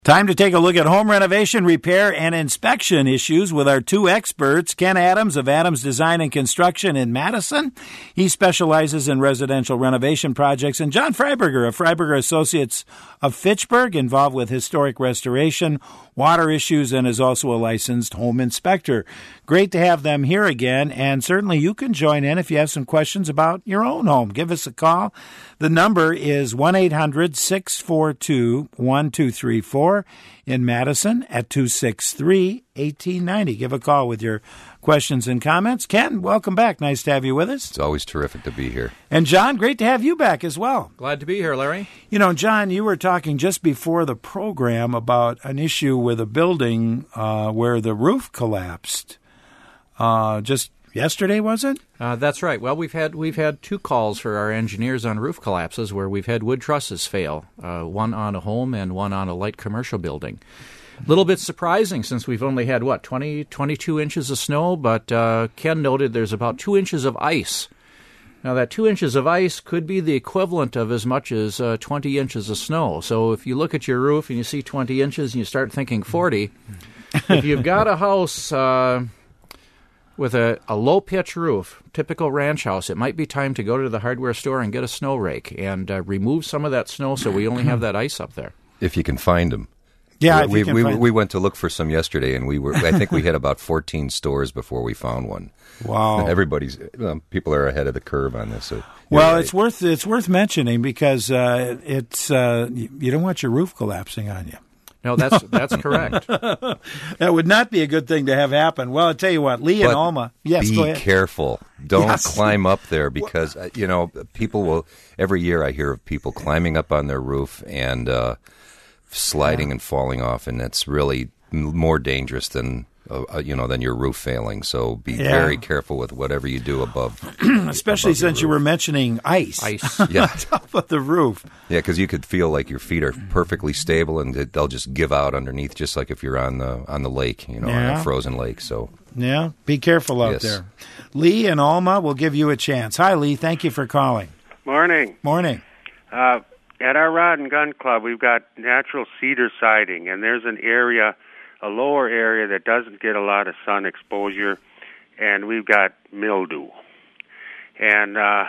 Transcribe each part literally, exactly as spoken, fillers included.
Time to take a look at home renovation, repair, and inspection issues with our two experts, Ken Adams of Adams Design and Construction in Madison. He specializes in residential renovation projects, and John Freiberger of Freiberger Associates of Fitchburg, involved with historic restoration, water issues, and is also a licensed home inspector. Great to have them here again, and certainly you can join in if you have some questions about your own home. Give us a call. The number is one eight hundred six four two one two three four in Madison at two six three one eight nine zero. Give a call with your questions and comments. Ken, welcome back. Nice to have you with us. It's always terrific to be here. And John, great to have you back as well. Glad to be here, Larry. You know, John, you were talking just before the program about an issue with a building uh, where the roof collapsed. Uh, just yesterday, was it? Uh, that's right. Well, we've had we've had two calls for our engineers on roof collapses where we've had wood trusses fail, uh, one on a home and one on a light commercial building. A little bit surprising since we've only had, what, twenty, twenty-two inches of snow, but uh, Ken noted there's about two inches of ice. Now, that two inches of ice could be the equivalent of as much as uh, twenty inches of snow. So if you look at your roof and you see twenty inches and you start thinking forty, if you've got a house uh, with a, a low-pitch roof, typical ranch house, it might be time to go to the hardware store and get a snow rake and uh, remove some of that snow so we only have that ice up there. If you can find them. Yeah, we we, find... we went to look for some yesterday, and we were. I think we had about fourteen stores before we found one. Wow! And everybody's well, people are ahead of the curve on this. So, well, right. it's worth it's worth mentioning because uh, it's uh, you don't want your roof collapsing on you. No, that's that's correct. That would not be a good thing to have happen. Well, I'll tell you what, Lee but and Alma. Yes, be go ahead. careful. Don't yes. climb up there because uh, you know people will. Every year I hear of people climbing up on their roof and. Uh, sliding yeah. and falling off, and that's really more dangerous than uh, you know than your roof failing. So be yeah. very careful with whatever you do above, especially above since you were mentioning ice, ice, yeah, on top of the roof. Yeah, because you could feel like your feet are perfectly stable, and they'll just give out underneath, just like if you're on the on the lake, you know, yeah. on a frozen lake. So yeah, be careful out yes. there. Lee and Alma will give you a chance. Hi, Lee. Thank you for calling. Morning. Morning. Uh, At our Rod and Gun Club, we've got natural cedar siding, and there's an area, a lower area that doesn't get a lot of sun exposure, and we've got mildew. And uh,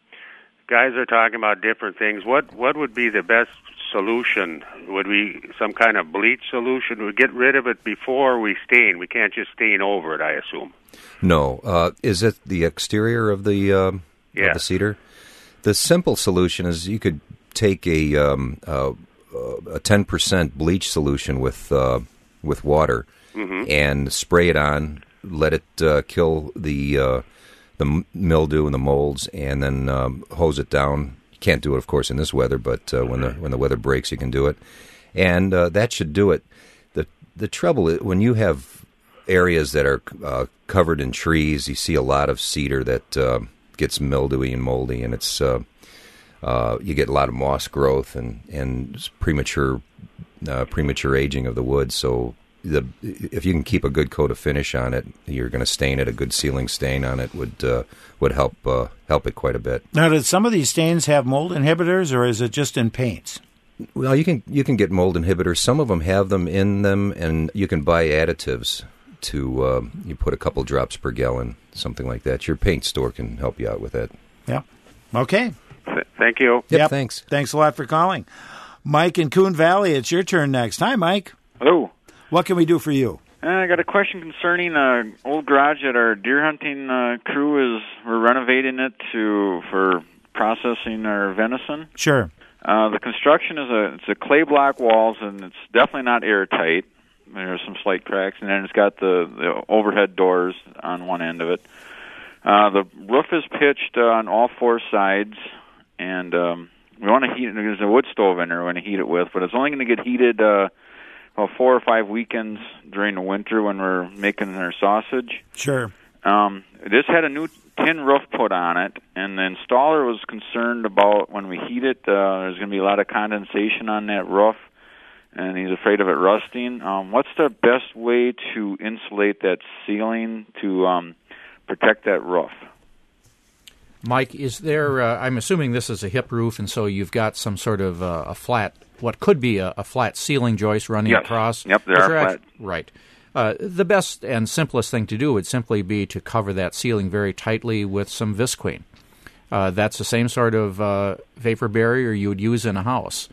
guys are talking about different things. What what would be the best solution? Would we some kind of bleach solution? We get rid of it before we stain. We can't just stain over it, I assume. No. Uh, is it the exterior of the uh, yeah. of the cedar? The simple solution is you could take a um, uh, a ten percent bleach solution with uh, with water mm-hmm. and spray it on. Let it uh, kill the uh, the mildew and the molds, and then um, hose it down. You can't do it, of course, in this weather, but uh, when the when the weather breaks, you can do it, and uh, that should do it. the The trouble is when you have areas that are uh, covered in trees, you see a lot of cedar that uh, gets mildewy and moldy, and it's uh, Uh, you get a lot of moss growth and and premature uh, premature aging of the wood. So the if you can keep a good coat of finish on it, you're going to stain it. A good sealing stain on it would uh, would help uh, help it quite a bit. Now, did some of these stains have mold inhibitors, or is it just in paints? Well, you can you can get mold inhibitors. Some of them have them in them, and you can buy additives to uh, you put a couple drops per gallon, something like that. Your paint store can help you out with that. Yeah. Okay. Thank you. Yep, yep. Thanks. Thanks a lot for calling. Mike in Coon Valley, it's your turn next. Hi, Mike. Hello. What can we do for you? Uh, I got a question concerning an uh, old garage that our deer hunting uh, crew is. We're renovating it to for processing our venison. Sure. Uh, the construction is a it's a clay block walls, and it's definitely not airtight. There's some slight cracks, and then it's got the, the overhead doors on one end of it. Uh, the roof is pitched uh, on all four sides. And um, we want to heat it. There's a wood stove in there we want to heat it with, but it's only going to get heated uh, well, four or five weekends during the winter when we're making our sausage. Sure. Um, this had a new tin roof put on it, and the installer was concerned about when we heat it, uh, there's going to be a lot of condensation on that roof, and he's afraid of it rusting. Um, what's the best way to insulate that ceiling to um, protect that roof? Mike, is there, uh, I'm assuming this is a hip roof, and so you've got some sort of uh, a flat, what could be a, a flat ceiling joist running yes. across? Yep, they are flat. Actually, right. Uh, the best and simplest thing to do would simply be to cover that ceiling very tightly with some Visqueen. Uh, that's the same sort of uh, vapor barrier you would use in a house.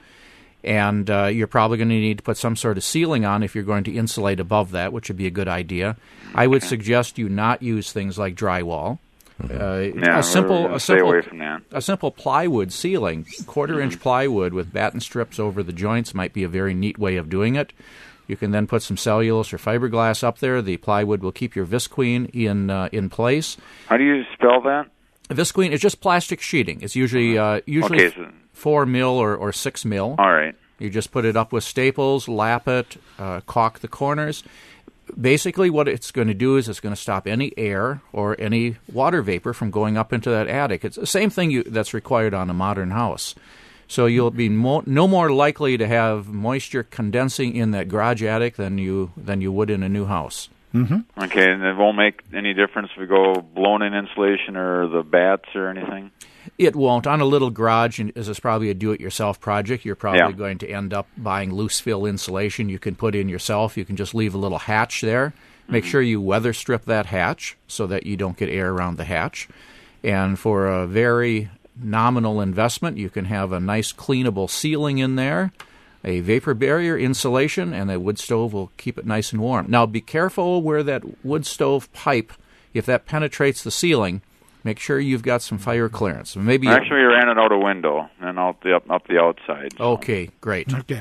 And uh, you're probably going to need to put some sort of ceiling on if you're going to insulate above that, which would be a good idea. I would suggest you not use things like drywall. Uh, yeah, a simple, we're a stay simple, away from that. a simple plywood ceiling, quarter-inch plywood with batten strips over the joints might be a very neat way of doing it. You can then put some cellulose or fiberglass up there. The plywood will keep your Visqueen in uh, in place. How do you spell that? Visqueen is just plastic sheeting. It's usually uh, usually okay, so, four mil or, or six mil. all right. You just put it up with staples, lap it, uh, caulk the corners. Basically, what it's going to do is it's going to stop any air or any water vapor from going up into that attic. It's the same thing you, that's required on a modern house. So you'll be mo- no more likely to have moisture condensing in that garage attic than you than you would in a new house. Mm-hmm. Okay, and it won't make any difference if we go blown-in insulation or the bats or anything? It won't. On a little garage, and this is probably a do-it-yourself project, you're probably Yeah. going to end up buying loose-fill insulation you can put in yourself. You can just leave a little hatch there. Make Mm-hmm. sure you weather strip that hatch so that you don't get air around the hatch. And for a very nominal investment, you can have a nice cleanable ceiling in there, a vapor barrier, insulation, and the wood stove will keep it nice and warm. Now, be careful where that wood stove pipe, if that penetrates the ceiling, make sure you've got some fire clearance. Maybe Actually, we ran it out a window and out the up, up the outside. So. Okay, great. Okay.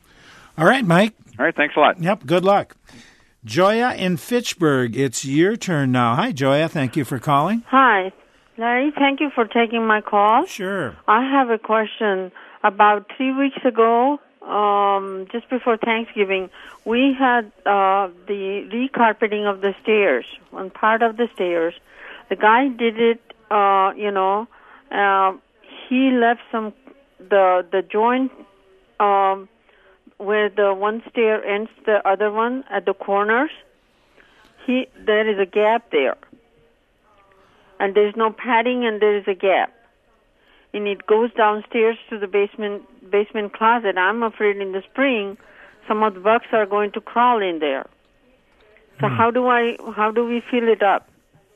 All right, Mike. All right, thanks a lot. Yep, good luck. Joya in Fitchburg, it's your turn now. Hi, Joya. Thank you for calling. Hi, Larry. Thank you for taking my call. Sure. I have a question. About three weeks ago, um, just before Thanksgiving, we had uh, the recarpeting of the stairs, one part of the stairs. The guy did it, uh, you know, uh, he left some, the the joint um, where the one stair ends the other one at the corners, he there is a gap there. And there's no padding and there is a gap. And it goes downstairs to the basement basement closet. I'm afraid in the spring some of the bugs are going to crawl in there. So hmm. how do I how do we fill it up?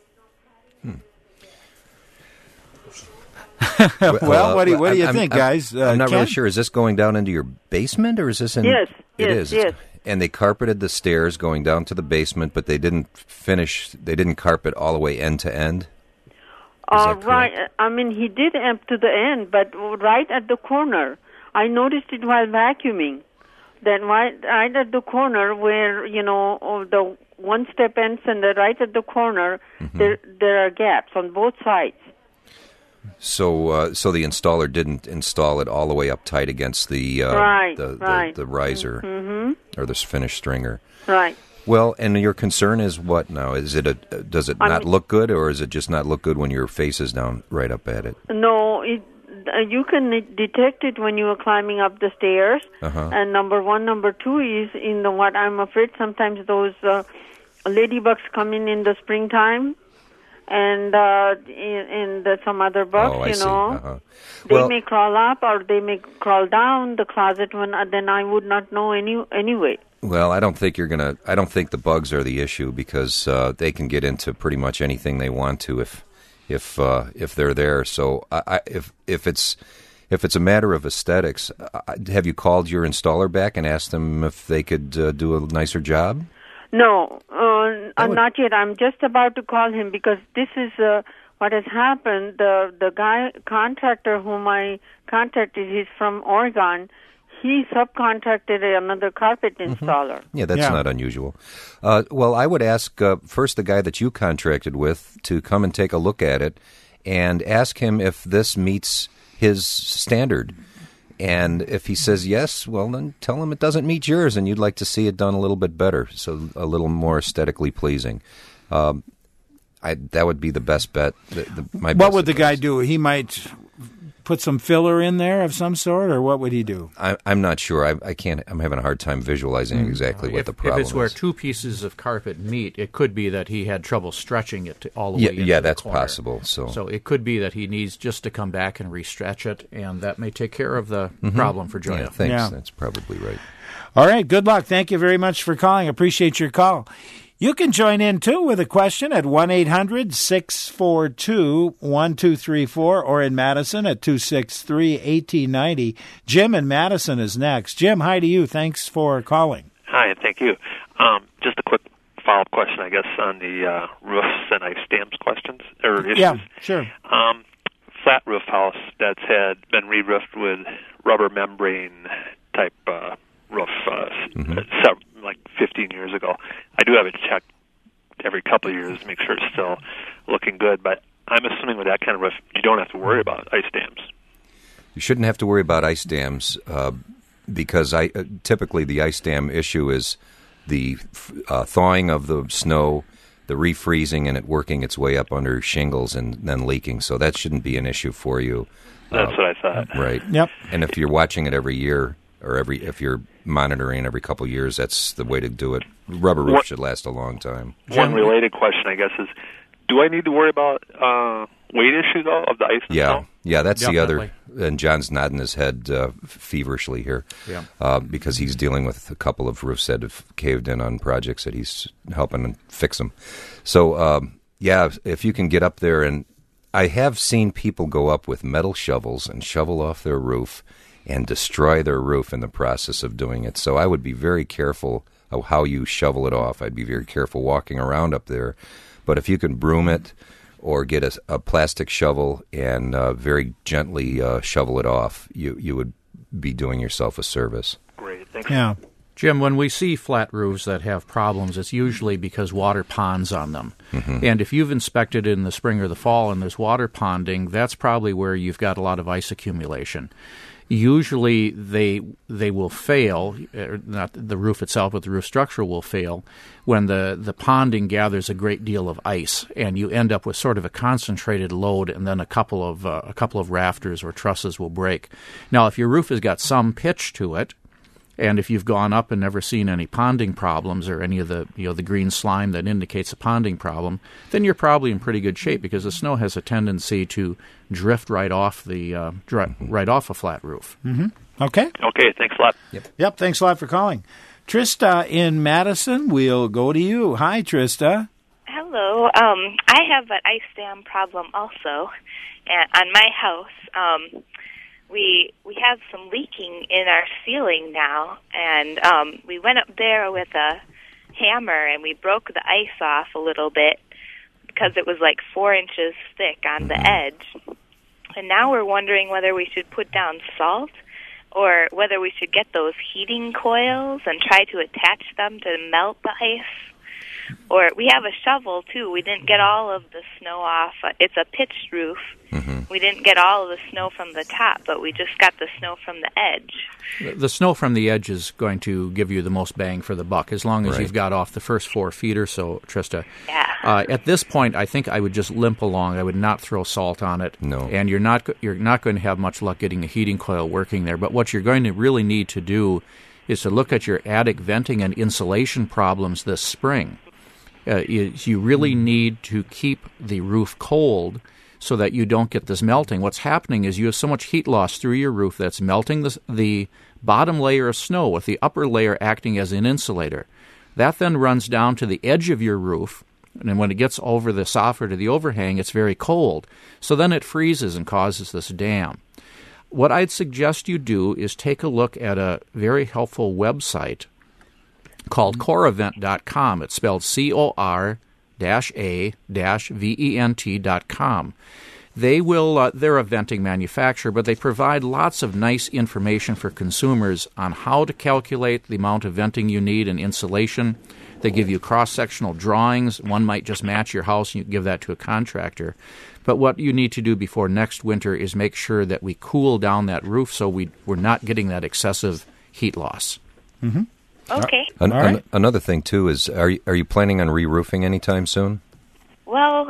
well, what do you, what do you I'm, think, I'm, guys? Uh, I'm not Ken? really sure. Is this going down into your basement, or is this in? Yes, it yes, is. yes. And they carpeted the stairs going down to the basement, but they didn't finish. They didn't carpet all the way end to end. Is Uh, that right. correct? I mean, he did up to the end, but right at the corner. I noticed it while vacuuming. That right, right at the corner where, you know, oh, the one step ends and the right at the corner, Mm-hmm. there there are gaps on both sides. So, uh, so the installer didn't install it all the way up tight against the uh, Right, the, right. the the riser Mm-hmm. or the finished stringer. Right. Well, and your concern is what now? Is it a does it I not mean- look good, or is it just not look good when your face is down right up at it? No, it, uh, you can detect it when you are climbing up the stairs. Uh-huh. And number one, number two is in the what I'm afraid sometimes those uh, ladybugs come in in the springtime, and uh, in, in the, some other bugs, Oh, I you see. know, Uh-huh. they Well- may crawl up or they may crawl down the closet. When uh, then I would not know any anyway. Well, I don't think you're gonna. I don't think the bugs are the issue because uh, they can get into pretty much anything they want to if if uh, if they're there. So I, I, if if it's if it's a matter of aesthetics, I, have you called your installer back and asked them if they could uh, do a nicer job? No, uh, uh, would- not yet. I'm just about to call him because this is uh, what has happened. The the guy contractor whom I contacted, he's from Oregon. He subcontracted another carpet installer. Yeah, that's Yeah. not unusual. Uh, well, I would ask uh, first the guy that you contracted with to come and take a look at it and ask him if this meets his standard. And if he says yes, well, then tell him it doesn't meet yours and you'd like to see it done a little bit better, so a little more aesthetically pleasing. Um, I, that would be the best bet. The, the, my What best would the guy advice. do? He might put some filler in there of some sort, or what would he do? I, I'm not sure. I, I can't. I'm having a hard time visualizing exactly what if, the problem if it's where is. two pieces of carpet meet, it could be that he had trouble stretching it to all the Yeah, way into yeah, the that's corner. possible. So, So it could be that he needs just to come back and restretch it, and that may take care of the problem for Joya. yeah, thanks. Yeah. That's probably right. All right, good luck. Thank you very much for calling. Appreciate your call. You can join in, too, with a question at one eight hundred six four two one two three four or in Madison at two six three one eight nine zero. Jim in Madison is next. Jim, hi to you. Thanks for calling. Hi, thank you. Um, just a quick follow-up question, I guess, on the uh, roofs and ice dams questions or issues. Yeah, sure. Um, flat roof house that's had been re-roofed with rubber membrane type uh, roof, uh, Mm-hmm. several, like fifteen years ago. I do have it checked every couple of years to make sure it's still looking good, but I'm assuming with that kind of roof, you don't have to worry about ice dams. You shouldn't have to worry about ice dams uh, because I uh, typically the ice dam issue is the uh, thawing of the snow, the refreezing, and it working its way up under shingles and then leaking. So that shouldn't be an issue for you. That's Uh, what I thought. Right. Yep. And if you're watching it every year, or every if you're monitoring every couple of years, that's the way to do it. Rubber roof What- should last a long time. One related question, I guess, is do I need to worry about uh, weight issue, though, of the ice and Yeah, snow? yeah, that's the other. Definitely. And John's nodding his head uh, feverishly here, Yeah. uh, because he's dealing with a couple of roofs that have caved in on projects that he's helping fix them. So, um, yeah, if you can get up there, and I have seen people go up with metal shovels and shovel off their roof and destroy their roof in the process of doing it. So I would be very careful of how you shovel it off. I'd be very careful walking around up there. But if you can broom it or get a, a plastic shovel and uh, very gently uh, shovel it off, you, you would be doing yourself a service. Great, thanks. Yeah. Jim, when we see flat roofs that have problems, it's usually because water ponds on them. Mm-hmm. And if you've inspected in the spring or the fall and there's water ponding, that's probably where you've got a lot of ice accumulation. Usually they they will fail, er, not the roof itself, but the roof structure will fail when the, the ponding gathers a great deal of ice, and you end up with sort of a concentrated load, and then a couple of uh, a couple of rafters or trusses will break. Now, if your roof has got some pitch to it, and if you've gone up and never seen any ponding problems or any of the you know the green slime that indicates a ponding problem, then you're probably in pretty good shape because the snow has a tendency to drift right off the uh, dri- right off a flat roof. Mm-hmm. Okay. Okay, thanks a lot. Yep. Thanks a lot for calling. Trista in Madison, we'll go to you. Hi, Trista. Hello. Um, I have an ice dam problem also uh, on my house. Um, we we have some leaking in our ceiling now, and um, we went up there with a hammer and we broke the ice off a little bit because it was like four inches thick on the edge. And now we're wondering whether we should put down salt or whether we should get those heating coils and try to attach them to melt the ice. Or we have a shovel, too. We didn't get all of the snow off. It's a pitched roof. Mm-hmm. We didn't get all of the snow from the top, but we just got the snow from the edge. The, the snow from the edge is going to give you the most bang for the buck, as long as Right. you've got off the first four feet or so, Trista. Yeah. Uh, at this point, I think I would just limp along. I would not throw salt on it. No. And you're not go- you're not going to have much luck getting a heating coil working there. But what you're going to really need to do is to look at your attic venting and insulation problems this spring. Uh, is you really need to keep the roof cold so that you don't get this melting. What's happening is you have so much heat loss through your roof that's melting the, the bottom layer of snow with the upper layer acting as an insulator. That then runs down to the edge of your roof, and when it gets over the soffit or the overhang, it's very cold. So then it freezes and causes this dam. What I'd suggest you do is take a look at a very helpful website called coravent dot com. It's spelled C O R A V E N T dot com. They will, uh, they're a venting manufacturer, but they provide lots of nice information for consumers on how to calculate the amount of venting you need and insulation. They give you cross-sectional drawings. One might just match your house, and you give that to a contractor. But what you need to do before next winter is make sure that we cool down that roof so we, we're not getting that excessive heat loss. Mm-hmm. Okay. An- All right. an- another thing too is, are you, are you planning on re-roofing anytime soon? Well,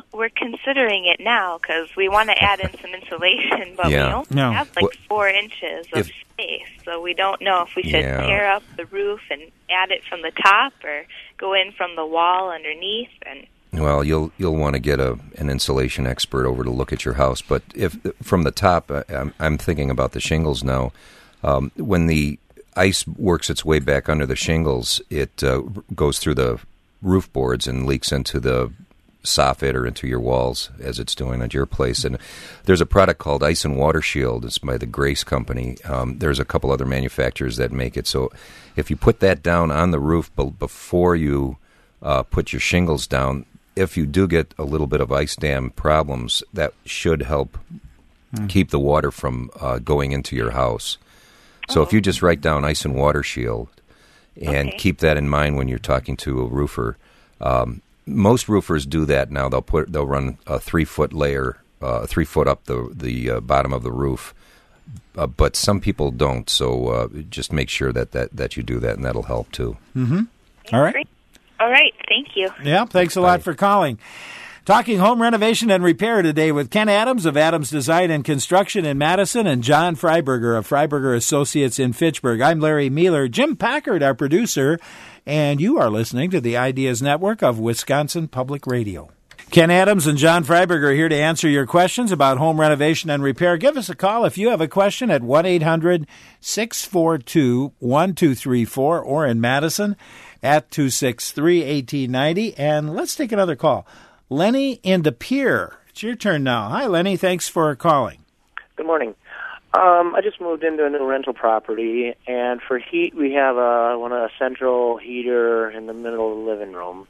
we're considering it now because we want to add in some insulation, but Yeah. we only No. have like Well, four inches of if- space, so we don't know if we should Yeah. tear up the roof and add it from the top or go in from the wall underneath. And Well, you'll you'll want to get a an insulation expert over to look at your house. But if from the top, I- I'm, I'm thinking about the shingles now. Um, when the ice works its way back under the shingles, it uh, goes through the roof boards and leaks into the soffit or into your walls, as it's doing at your place. And there's a product called Ice and Water Shield. It's by the Grace Company. Um, there's a couple other manufacturers that make it. So if you put that down on the roof be- before you uh, put your shingles down, if you do get a little bit of ice dam problems, that should help mm. keep the water from uh, going into your house. So oh. if you just write down Ice and Water Shield and okay. keep that in mind when you're talking to a roofer, um, most roofers do that now. They'll put they'll run a three foot layer, uh, three foot up the the uh, bottom of the roof, uh, but some people don't. So uh, just make sure that, that, that you do that, and that'll help too. Mm-hmm. All right. Great. All right. Thank you. Yeah. Thanks a lot for calling. Talking home renovation and repair today with Ken Adams of Adams Design and Construction in Madison and John Freiberger of Freiberger Associates in Fitchburg. I'm Larry Mueller. Jim Packard, our producer, and you are listening to the Ideas Network of Wisconsin Public Radio. Ken Adams and John Freiberger are here to answer your questions about home renovation and repair. Give us a call if you have a question at one eight hundred six four two one two three four or in Madison at two six three one eight nine zero. And let's take another call. Lenny in De Pere. It's your turn now. Hi, Lenny. Thanks for calling. Good morning. Um, I just moved into a new rental property, and for heat, we have a one a central heater in the middle of the living room.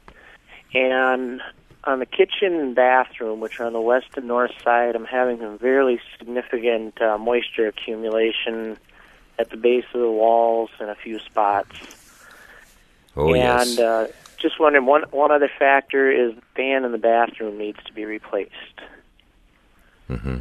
And on the kitchen and bathroom, which are on the west and north side, I'm having a very significant uh, moisture accumulation at the base of the walls in a few spots. Oh, and, yes. And uh, just wondering, one one other factor is the fan in the bathroom needs to be replaced. Mm-hmm.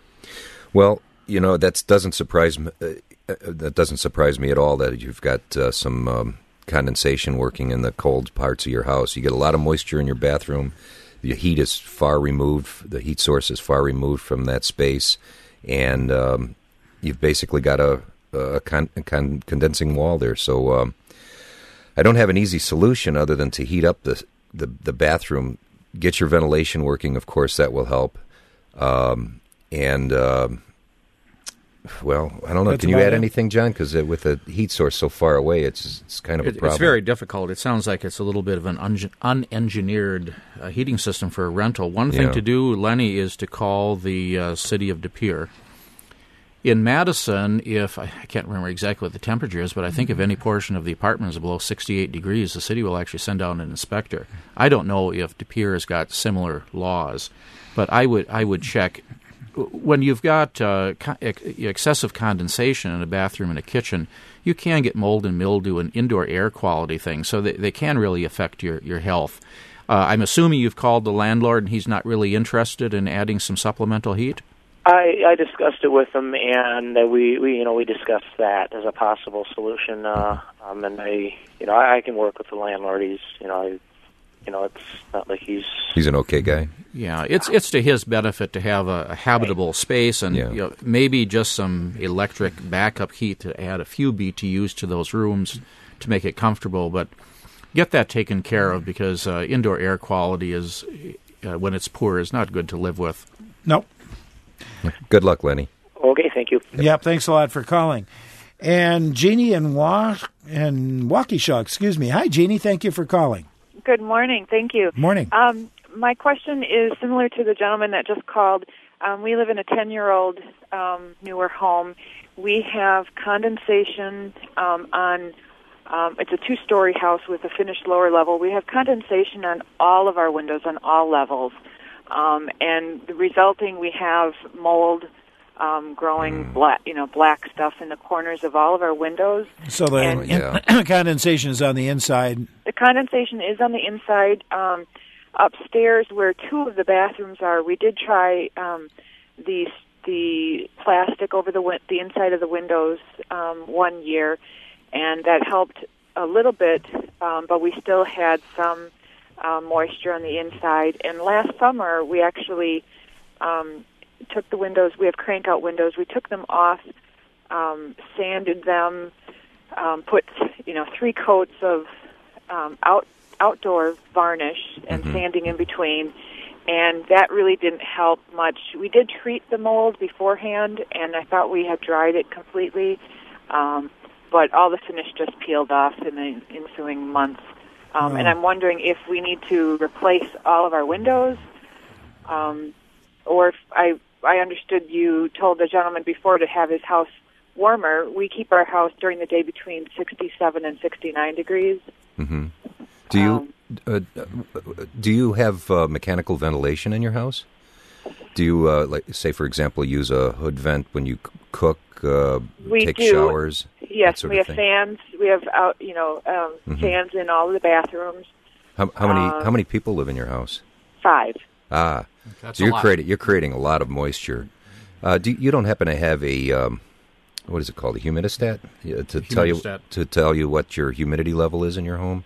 Well, you know, that doesn't surprise me. Uh, that doesn't surprise me at all that you've got uh, some um, condensation working in the cold parts of your house. You get a lot of moisture in your bathroom. The heat is far removed. The heat source is far removed from that space, and um, you've basically got a, a, con- a con- condensing wall there. So um, I don't have an easy solution other than to heat up the the, the bathroom. Get your ventilation working. Of course, that will help. Um, and uh, well, I don't know. That's Can you add it. anything, John? Because uh, with the heat source so far away, it's it's kind of a It, problem. it's very difficult. It sounds like it's a little bit of an un- unengineered uh, heating system for a rental. One thing Yeah. to do, Lenny, is to call the uh, city of De Pere. In Madison, if I can't remember exactly what the temperature is, but I think if any portion of the apartment is below sixty-eight degrees, the city will actually send out an inspector. I don't know if De Pere has got similar laws, but I would I would check. When you've got uh, co- ex- excessive condensation in a bathroom and a kitchen, you can get mold and mildew and indoor air quality things, so they, they can really affect your, your health. Uh, I'm assuming you've called the landlord and he's not really interested in adding some supplemental heat? I, I discussed it with them, and uh, we, we, you know, we discussed that as a possible solution. Uh, um, and I, you know, I, I can work with the landlord. He's, you know, I, you know, it's not like he's. He's an okay guy. Yeah, it's it's to his benefit to have a, a habitable space, and Yeah. you know, maybe just some electric backup heat to add a few B T Us to those rooms to make it comfortable. But get that taken care of, because uh, indoor air quality is, uh, when it's poor, is not good to live with. Nope. Good luck, Lenny. Okay, thank you. Yep, thanks a lot for calling. And Jeannie in Wa- in Waukesha, excuse me. Hi, Jeannie. Thank you for calling. Good morning. Thank you. Morning. Um, my question is similar to the gentleman that just called. Um, we live in a ten-year-old um, newer home. We have condensation um, on, um, it's a two-story house with a finished lower level. We have condensation on all of our windows on all levels. Um, and the resulting, we have mold um, growing, black, you know, black stuff in the corners of all of our windows. So the And- Yeah. condensation is on the inside. The condensation is on the inside. Um, upstairs, where two of the bathrooms are, we did try um, the the plastic over the win- the inside of the windows um, one year, and that helped a little bit. Um, but we still had some um, moisture on the inside. And last summer, we actually um, took the windows. We have crank-out windows. We took them off, um, sanded them, um, put you know three coats of um, out outdoor varnish and mm-hmm. sanding in between. And that really didn't help much. We did treat the mold beforehand, and I thought we had dried it completely, um, but all the finish just peeled off in the ensuing months. Um, oh. And I'm wondering if we need to replace all of our windows, um, or if I I understood you told the gentleman before to have his house warmer. We keep our house during the day between sixty-seven and sixty-nine degrees. Mm-hmm. Do you Um, uh, do you have uh, mechanical ventilation in your house? Do you, uh, like, say, for example, use a hood vent when you c- cook, uh, we take do. showers? Yes, sort we of have thing? fans. We have out, you know, um, Mhm. fans in all of the bathrooms. How, how many Um, how many people live in your house? Five. Ah, That's so a you're lot. creating you're creating a lot of moisture. Uh, do you don't happen to have a um, what is it called, a humidistat, yeah, to tell you Humidistat. to tell you what your humidity level is in your home?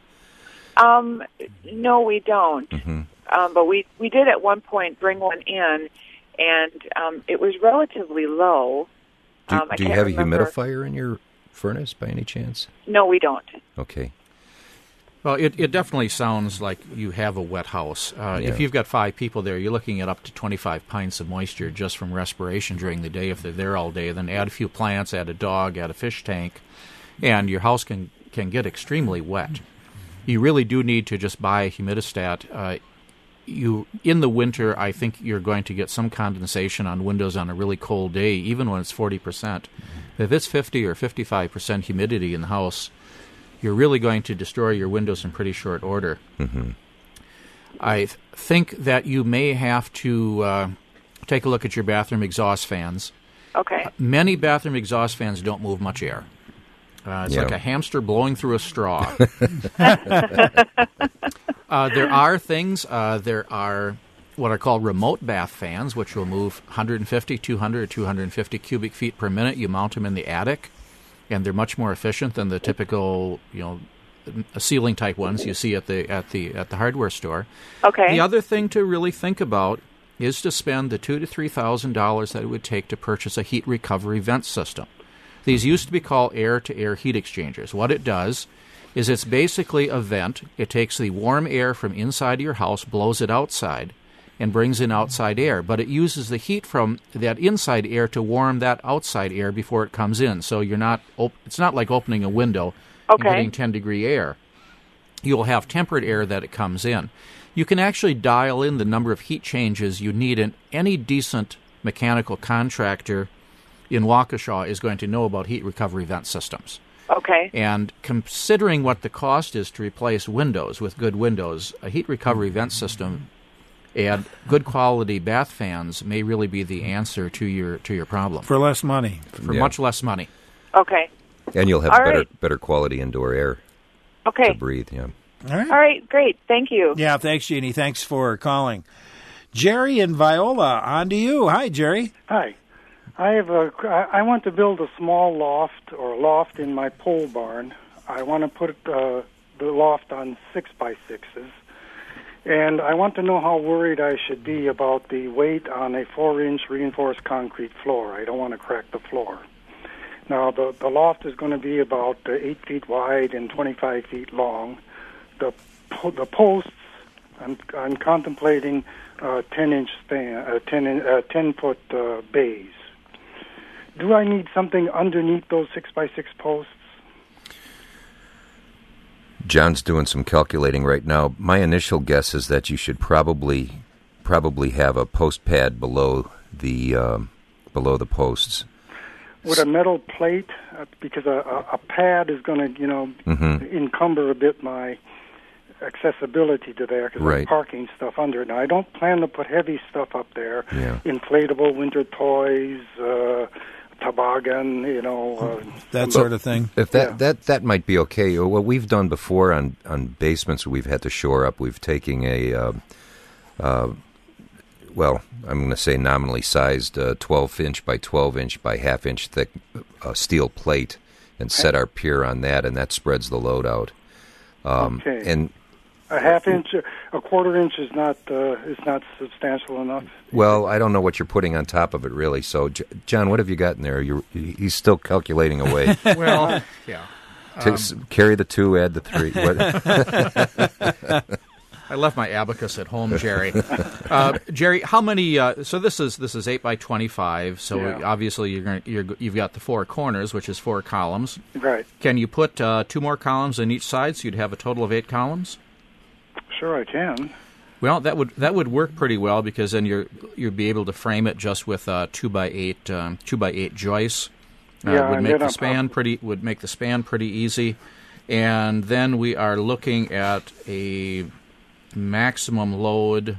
Um, no, we don't. Mm-hmm. Um, but we we did at one point bring one in, and um, it was relatively low. Do, um, I do you can't have remember. a humidifier in your furnace by any chance? No, we don't. Okay. Well, it, it definitely sounds like you have a wet house. Uh, Yeah. If you've got five people there, you're looking at up to twenty-five pints of moisture just from respiration during the day if they're there all day. Then add a few plants, add a dog, add a fish tank, and your house can, can get extremely wet. You really do need to just buy a humidistat. Uh, you in the winter, I think you're going to get some condensation on windows on a really cold day, even when it's forty percent. If it's fifty or fifty-five percent humidity in the house, you're really going to destroy your windows in pretty short order. Mm-hmm. I th- think that you may have to uh, take a look at your bathroom exhaust fans. Okay. Many bathroom exhaust fans don't move much air. Uh, it's Yeah. like a hamster blowing through a straw. uh, there are things, uh, there are what are called remote bath fans, which will move one fifty, two hundred, or two hundred fifty cubic feet per minute. You mount them in the attic, and they're much more efficient than the typical, you know, ceiling type ones you see at the at the at the hardware store. Okay. The other thing to really think about is to spend the two to three thousand dollars that it would take to purchase a heat recovery vent system. These used to be called air-to-air heat exchangers. What it does is it's basically a vent. It takes the warm air from inside your house, blows it outside, and brings in outside air. But it uses the heat from that inside air to warm that outside air before it comes in. So you're not. Op- it's not like opening a window Okay. and getting ten-degree air. You'll have tempered air that it comes in. You can actually dial in the number of heat changes you need, and any decent mechanical contractor in Waukesha is going to know about heat recovery vent systems. Okay. And considering what the cost is to replace windows with good windows, a heat recovery vent system and good quality bath fans may really be the answer to your to your problem For less money. for Yeah. much less money. Okay. And you'll have All better right. better quality indoor air Okay. to breathe. Yeah. All right. All right. Great. Thank you. Yeah, thanks, Jeannie. Thanks for calling. Jerry in Viola, on to you. Hi, Jerry. Hi. I have a. I I want to build a small loft or loft in my pole barn. I want to put uh, the loft on six by sixes, and I want to know how worried I should be about the weight on a four-inch reinforced concrete floor. I don't want to crack the floor. Now, the the loft is going to be about uh, eight feet wide and twenty-five feet long. The po- the posts, I'm I'm contemplating uh, ten-inch span, uh, ten in, uh, ten-foot uh, bays. Do I need something underneath those six by six posts? John's doing some calculating right now. My initial guess is that you should probably probably have a post pad below the um, below the posts. With a metal plate, uh, because a, a, a pad is going to, you know, Mm-hmm. encumber a bit my accessibility to there because Right. I'm parking stuff under it. Now, I don't plan to put heavy stuff up there. Yeah. Inflatable winter toys, uh, toboggan, you know. Uh, That sort of thing. If that, Yeah. that that might be okay. What we've done before on, on basements we've had to shore up, we've taken a, uh, uh, well, I'm going to say nominally sized uh, twelve inch by twelve inch by half inch thick uh, steel plate and set our pier on that, and that spreads the load out. Um, Okay. And A half inch, a quarter inch is not uh, is not substantial enough. Well, I don't know what you're putting on top of it, really. So, J- John, what have you got in there? You're, he's still calculating away. Well, yeah. To s- carry the two, add the three. What? I left my abacus at home, Jerry. Uh, Jerry, how many? Uh, so this is this is eight by twenty-five. So Yeah. obviously you're going you're you've got the four corners, which is four columns. Right. Can you put uh, two more columns on each side, so you'd have a total of eight columns? Sure, I can. Well, that would that would work pretty well because then you're you'd be able to frame it just with uh, two by eight um, two by eight joists. Uh, Yeah, would and make then the on span pretty would make the span pretty easy, and then we are looking at a maximum load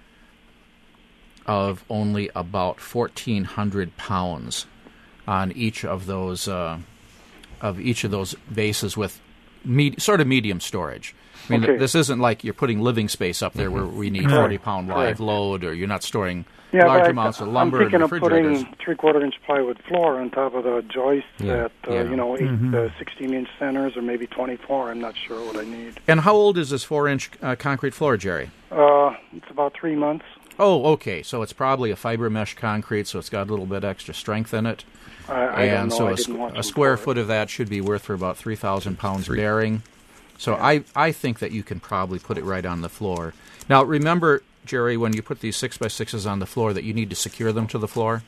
of only about fourteen hundred pounds on each of those uh, of each of those bases with med- sort of medium storage. I mean, Okay. this isn't like you're putting living space up there where we need Correct. forty pound live Correct. load, or you're not storing Yeah, large but I- amounts of lumber I'm and thinking of refrigerators. putting three-quarter inch plywood floor on top of the joists Yeah. at, uh, Yeah. you know, eight, Mhm. uh, sixteen-inch centers or maybe twenty-four. I'm not sure what I need. And how old is this four-inch uh, concrete floor, Jerry? Uh, it's about three months. Oh, okay. So it's probably a fiber mesh concrete, so it's got a little bit extra strength in it. I, I and don't know. so I a, didn't squ- watch a them square for it. foot of that should be worth for about three thousand pounds bearing. So I, I think that you can probably put it right on the floor. Now, remember, Jerry, when you put these six by sixes on the floor, that you need to secure them to the floor?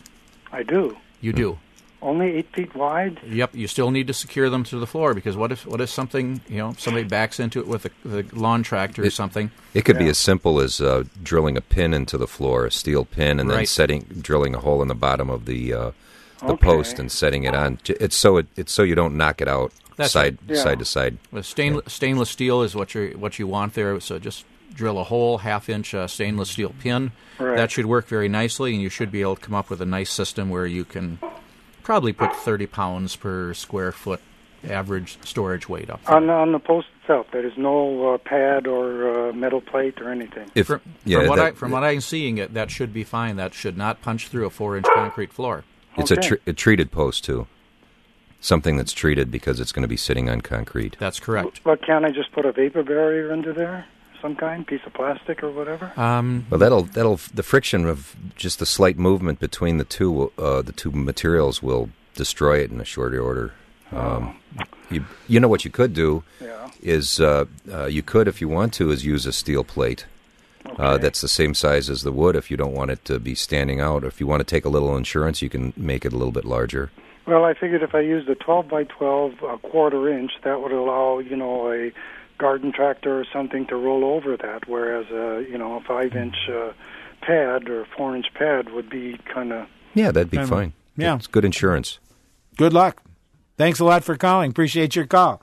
I do. You do. Only eight feet wide? Yep, you still need to secure them to the floor because what if what if something, you know, somebody backs into it with a, the lawn tractor or It- something? It could be Yeah. as simple as uh, drilling a pin into the floor, a steel pin, and then Right. setting, drilling a hole in the bottom of the uh, the Okay. post and setting it on. J- It's so it, it's so you don't knock it out That's side right. Yeah. side to side. With stain, stainless steel is what you what you want there. So just drill a hole, half inch uh, stainless steel pin. Right. That should work very nicely, and you should be able to come up with a nice system where you can probably put thirty pounds per square foot average storage weight up there. On, on the post itself, there is no uh, pad or uh, metal plate or anything. If From, yeah, from what that- I from what I'm seeing, it that should be fine. That should not punch through a four inch concrete floor. it's a, Okay. tr- a treated post too, something that's treated because it's going to be sitting on concrete. That's correct. But can't I just put a vapor barrier into there? Some kind, piece of plastic or whatever? Um, Well, that'll that'll the friction of just the slight movement between the two will- uh, the two materials will destroy it in a short order. Um, you you know what you could do Yeah. is uh, uh, you could, if you want to, is use a steel plate. Uh, Okay. that's the same size as the wood if you don't want it to be standing out. If you want to take a little insurance, you can make it a little bit larger. Well, I figured if I used a twelve by twelve, a quarter inch, that would allow, you know, a garden tractor or something to roll over that, whereas, a, you know, a five inch uh, pad or four inch pad would be kind of... Yeah, that'd be Um, fine. yeah. It's good insurance. Good luck. Thanks a lot for calling. Appreciate your call.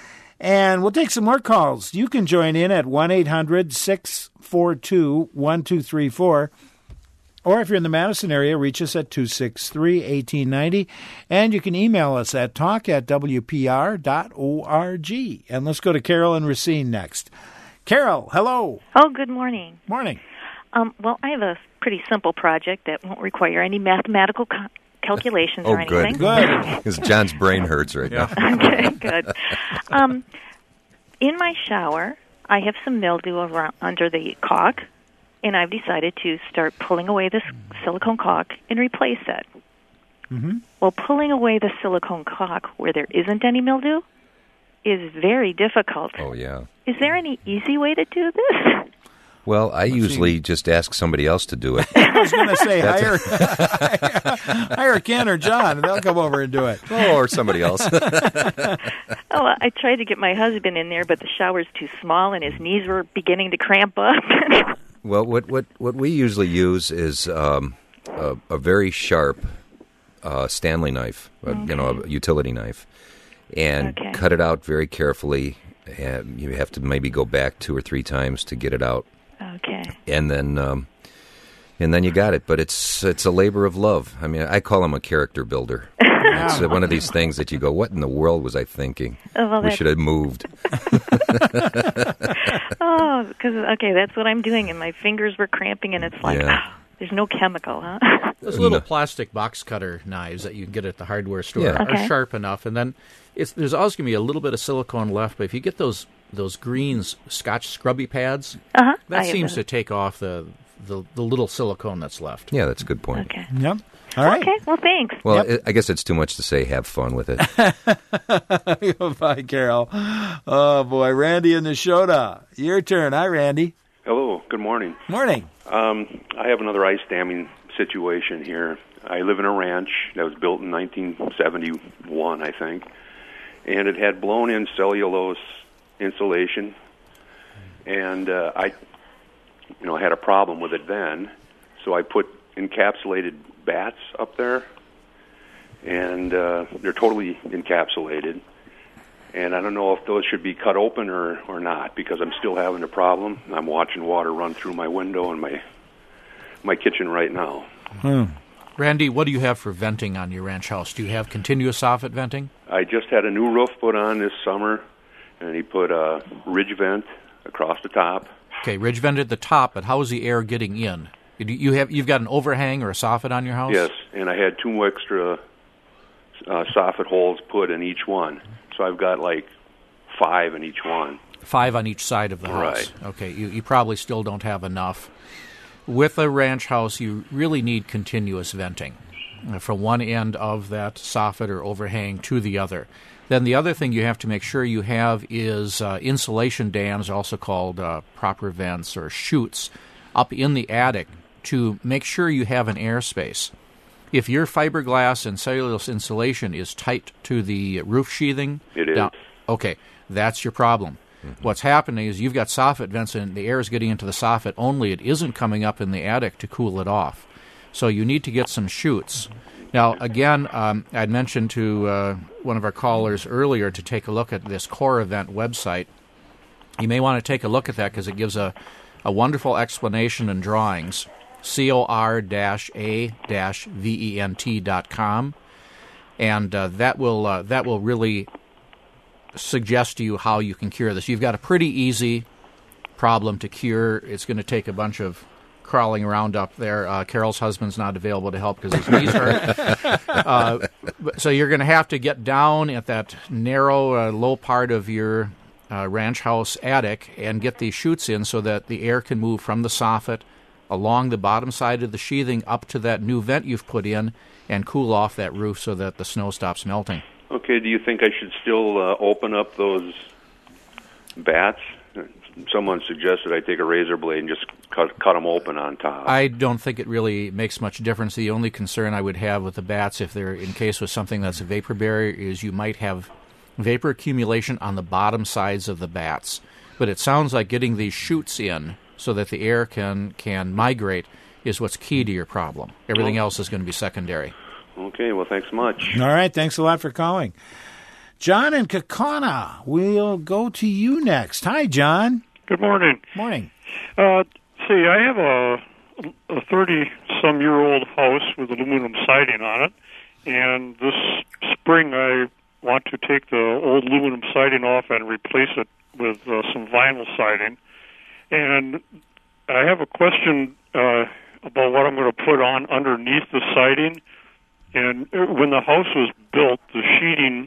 And we'll take some more calls. You can join in at one eight hundred six four two one two three four. Or if you're in the Madison area, reach us at two six three, one eight nine zero. And you can email us at talk at w p r dot org. And let's go to Carol and Racine next. Carol, hello. Oh, good morning. Morning. Um, well, I have a pretty simple project that won't require any mathematical co- calculations Oh, or anything. good. Because John's brain hurts right now. Okay, good. Um, in my shower, I have some mildew around, under the caulk, and I've decided to start pulling away this silicone caulk and replace it. Mm-hmm. Well, pulling away the silicone caulk where there isn't any mildew is very difficult. Oh, yeah. Is there any easy way to do this? Well, I usually just ask somebody else to do it. I was going to say, That's hire, hire Ken or John, and they'll come over and do it. Oh, or somebody else. Oh, I tried to get my husband in there, but the shower's too small, and his knees were beginning to cramp up. Well, what, what, what we usually use is um, a, a very sharp uh, Stanley knife, a, you know, a utility knife, and Okay. cut it out very carefully. And you have to maybe go back two or three times to get it out, Okay. and then um, and then you got it. But it's it's a labor of love. I mean, I call him a character builder. It's uh, one of these things that you go, "What in the world was I thinking? Oh, well, we that's- should have moved." Oh, because, okay, that's what I'm doing, and my fingers were cramping, and it's like, Yeah. ah, there's no chemical, huh? Those little No. plastic box cutter knives that you can get at the hardware store Yeah. are Okay. sharp enough, and then it's, there's always going to be a little bit of silicone left. But if you get those those greens Scotch scrubby pads. Uh-huh. That seems to take off the, the the little silicone that's left. Yeah, that's a good point. Okay. Yep. All right. Okay, well, thanks. Well, Yep. it, I guess it's too much to say have fun with it. Bye, Carol. Oh, boy. Randy in the Shota. Your turn. Hi, Randy. Hello, good morning. Morning. Um, I have another ice damming situation here. I live in a ranch that was built in nineteen seventy-one, I think, and it had blown-in cellulose insulation, and uh, I, you know, had a problem with it then, so I put encapsulated bats up there, and uh, they're totally encapsulated. And I don't know if those should be cut open or, or not, because I'm still having a problem. I'm watching water run through my window in my my kitchen right now. Hmm. Randy, what do you have for venting on your ranch house? Do you have continuous soffit venting? I just had a new roof put on this summer, and he put a ridge vent across the top. Okay, ridge vent at the top, but how is the air getting in? You have, you've got an overhang or a soffit on your house? Yes, and I had two extra uh, soffit holes put in each one. So I've got like five in each one. Five on each side of the house. Right. Okay, you, you probably still don't have enough. With a ranch house, you really need continuous venting uh, from one end of that soffit or overhang to the other. Then the other thing you have to make sure you have is uh, insulation dams, also called uh, proper vents or chutes, up in the attic to make sure you have an airspace. If your fiberglass and cellulose insulation is tight to the roof sheathing, it is. Down, okay, that's your problem. Mm-hmm. What's happening is you've got soffit vents and the air is getting into the soffit only. It isn't coming up in the attic to cool it off. So you need to get some chutes. Now, again, um, I'd mentioned to uh, one of our callers earlier to take a look at this Core Event website. You may want to take a look at that because it gives a, a wonderful explanation and drawings. C O R A V E N T dot com, and uh, that will uh, that will really suggest to you how you can cure this. You've got a pretty easy problem to cure. It's going to take a bunch of crawling around up there. Uh, Carol's husband's not available to help because his knees hurt. uh, so you're going to have to get down at that narrow, uh, low part of your uh, ranch house attic and get these chutes in so that the air can move from the soffit along the bottom side of the sheathing up to that new vent you've put in and cool off that roof so that the snow stops melting. Okay, do you think I should still uh, open up those bats? Someone suggested I take a razor blade and just cut, cut them open on top. I don't think it really makes much difference. The only concern I would have with the bats, if they're encased with something that's a vapor barrier, is you might have vapor accumulation on the bottom sides of the bats. But it sounds like getting these chutes in so that the air can, can migrate is what's key to your problem. Everything else is going to be secondary. Okay, well, thanks much. All right, thanks a lot for calling. John in Kaukauna, we'll go to you next. Hi, John. Good morning. Morning. Uh, see, I have a a thirty-some-year-old house with aluminum siding on it, and this spring I want to take the old aluminum siding off and replace it with uh, some vinyl siding. And I have a question uh, about what I'm going to put on underneath the siding. And when the house was built, the sheeting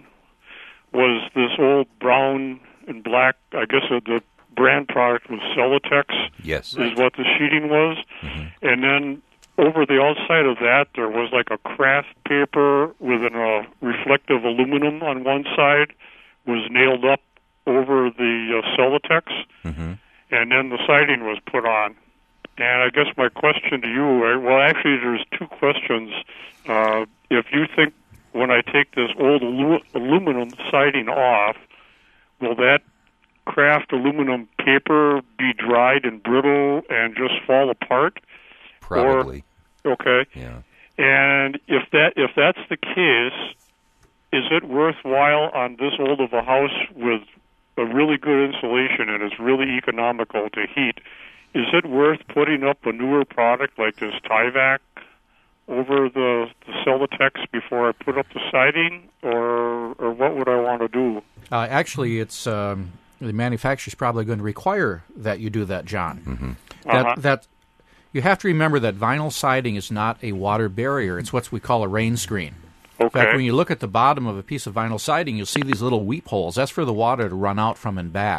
was this old brown and black, I guess uh, the brand product was Celotex. Yes. Is what the sheeting was. Mm-hmm. And then over the outside of that, there was like a craft paper with a uh, reflective aluminum on one side was nailed up over the uh, Celotex. Mm-hmm. And then the siding was put on. And I guess my question to you, well, actually, there's two questions. Uh, if you think when I take this old alu- aluminum siding off, will that craft aluminum paper be dried and brittle and just fall apart? Probably. Or, okay. Yeah. And if that if that's the case, is it worthwhile on this old of a house with a really good insulation and it's really economical to heat? Is it worth putting up a newer product like this Tyvek over the, the Celotex before I put up the siding, or or what would I want to do? Uh, actually, it's um, the manufacturer's probably going to require that you do that, John. Mm-hmm. That Uh-huh. that you have to remember that vinyl siding is not a water barrier. It's what we call a rain screen. Okay. In fact, when you look at the bottom of a piece of vinyl siding, you'll see these little weep holes. That's for the water to run out from and back.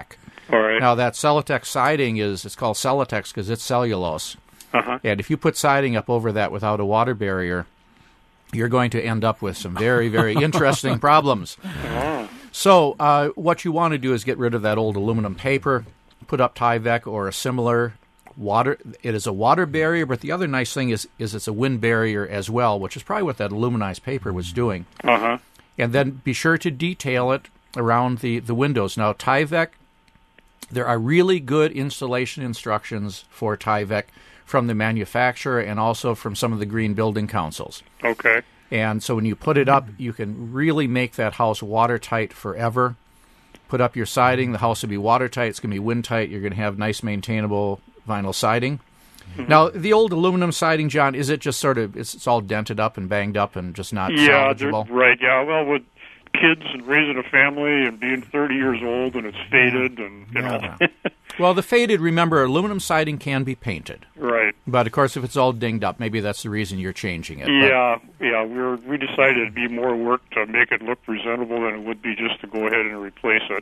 All right. Now, that Celotex siding is, it's called Celotex because it's cellulose. Uh-huh. And if you put siding up over that without a water barrier, you're going to end up with some very, very interesting problems. Oh. So uh, what you want to do is get rid of that old aluminum paper, put up Tyvek or a similar water. It is a water barrier, but the other nice thing is, is it's a wind barrier as well, which is probably what that aluminized paper was doing. Uh-huh. And then be sure to detail it around the, the windows. Now, Tyvek, there are really good installation instructions for Tyvek from the manufacturer and also from some of the green building councils. Okay. And so when you put it up, you can really make that house watertight forever. Put up your siding, the house will be watertight, it's going to be windtight, you're going to have nice maintainable vinyl siding. Mm-hmm. Now, the old aluminum siding, John, is it just sort of, it's, it's all dented up and banged up and just not yeah, salvageable? Right, yeah. Well, with kids and raising a family and being thirty years old and it's faded and, you Yeah. know. Well, the faded, remember, aluminum siding can be painted. Right. But, of course, if it's all dinged up, maybe that's the reason you're changing it. Yeah, but, yeah. We were, we decided it'd be more work to make it look presentable than it would be just to go ahead and replace it.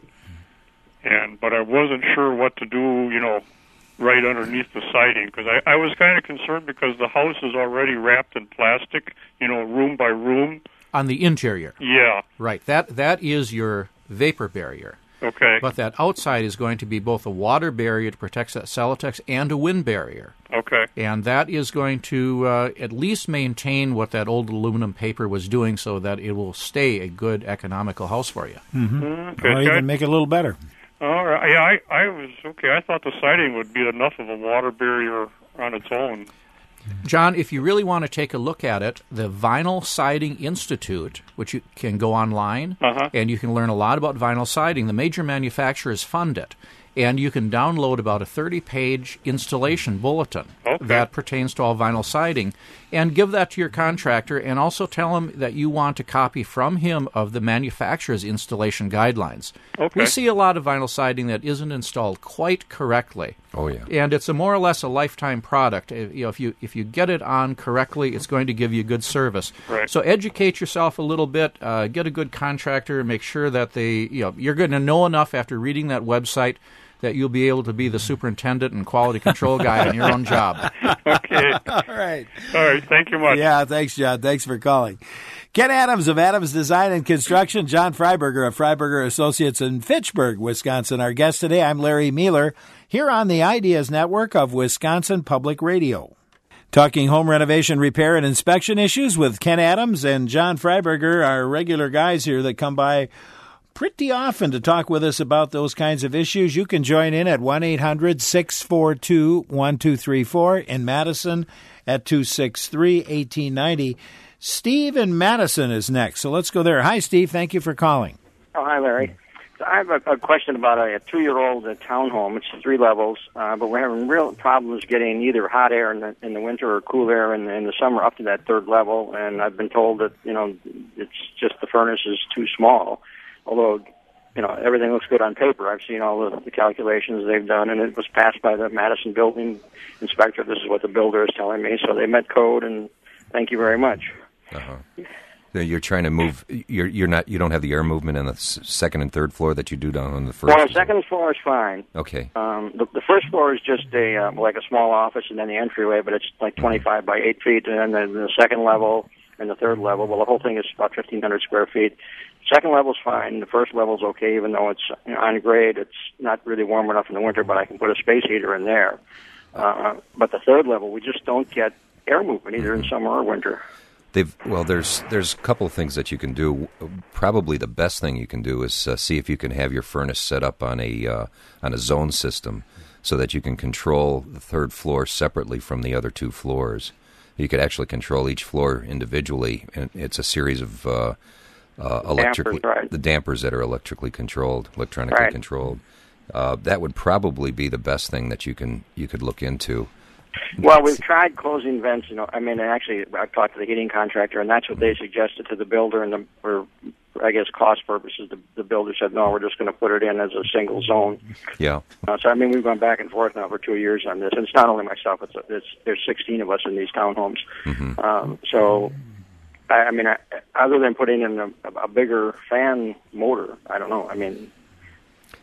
And But I wasn't sure what to do, you know, right underneath the siding, because I, I was kind of concerned because the house is already wrapped in plastic, you know, room by room. On the interior. Yeah. Right. That That is your vapor barrier. Okay. But that outside is going to be both a water barrier to protect that Celotex and a wind barrier. Okay. And that is going to uh, at least maintain what that old aluminum paper was doing so that it will stay a good economical house for you. Mm-hmm. Okay. Or even make it a little better. All right. Yeah, I, I was, okay, I thought the siding would be enough of a water barrier on its own. John, if you really want to take a look at it, the Vinyl Siding Institute, which you can go online, uh-huh. and you can learn a lot about vinyl siding. The major manufacturers fund it, and you can download about a thirty-page installation bulletin okay. that pertains to all vinyl siding, and give that to your contractor, and also tell him that you want a copy from him of the manufacturer's installation guidelines. Okay. We see a lot of vinyl siding that isn't installed quite correctly. Oh, yeah. And it's a more or less a lifetime product. If, you know, if you if you get it on correctly, it's going to give you good service. Right. So educate yourself a little bit. Uh, get a good contractor, and make sure that they, you know, you're going to know enough after reading that website that you'll be able to be the superintendent and quality control guy on your own job. Okay. All right. All right. Thank you much. Yeah, thanks, John. Thanks for calling. Ken Adams of Adams Design and Construction, John Freiberger of Freiberger Associates in Fitchburg, Wisconsin. Our guest today, I'm Larry Mueller, here on the Ideas Network of Wisconsin Public Radio. Talking home renovation, repair, and inspection issues with Ken Adams and John Freiberger, our regular guys here that come by pretty often to talk with us about those kinds of issues. You can join in at one eight hundred six four two one two three four, in Madison at two six three one eight nine zero. Steve in Madison is next, so let's go there. Hi, Steve. Thank you for calling. Oh, hi, Larry. So I have a, a question about a, a two-year-old uh, townhome. It's three levels, uh, but we're having real problems getting either hot air in the, in the winter or cool air in the, in the summer up to that third level. And I've been told that, you know, it's just the furnace is too small. Although, you know, everything looks good on paper. I've seen all the, the calculations they've done, and it was passed by the Madison building inspector. This is what the builder is telling me. So they met code, and thank you very much. Uh-huh. You're trying to move. You're you're not. You don't have the air movement on the s- second and third floor that you do down on the first. Well, the second floor is fine. Okay. Um, the, the first floor is just a uh, like a small office, and then the entryway, but it's like twenty-five by eight feet, and then the, the second level and the third level. Well, the whole thing is about fifteen hundred square feet. Second level's fine. The first level's okay, even though it's you know, on grade. It's not really warm enough in the winter, but I can put a space heater in there. Uh, but the third level, we just don't get air movement either in summer or winter. They've well, there's there's a couple of things that you can do. Probably the best thing you can do is uh, see if you can have your furnace set up on a uh, on a zone system, so that you can control the third floor separately from the other two floors. You could actually control each floor individually, and it's a series of uh, uh, electrically dampers, right. the dampers that are electrically controlled, electronically right. controlled. Uh, that would probably be the best thing that you can you could look into. Well, we've tried closing vents. You know, I mean, actually, I've talked to the heating contractor, and that's what they suggested to the builder. And the, for, I guess, cost purposes, the, the builder said, "No, we're just going to put it in as a single zone." Yeah. Uh, so, I mean, we've gone back and forth now for two years on this, and it's not only myself. It's, it's there's sixteen of us in these townhomes. Mm-hmm. Um, so, I, I mean, I, other than putting in a, a bigger fan motor, I don't know. I mean.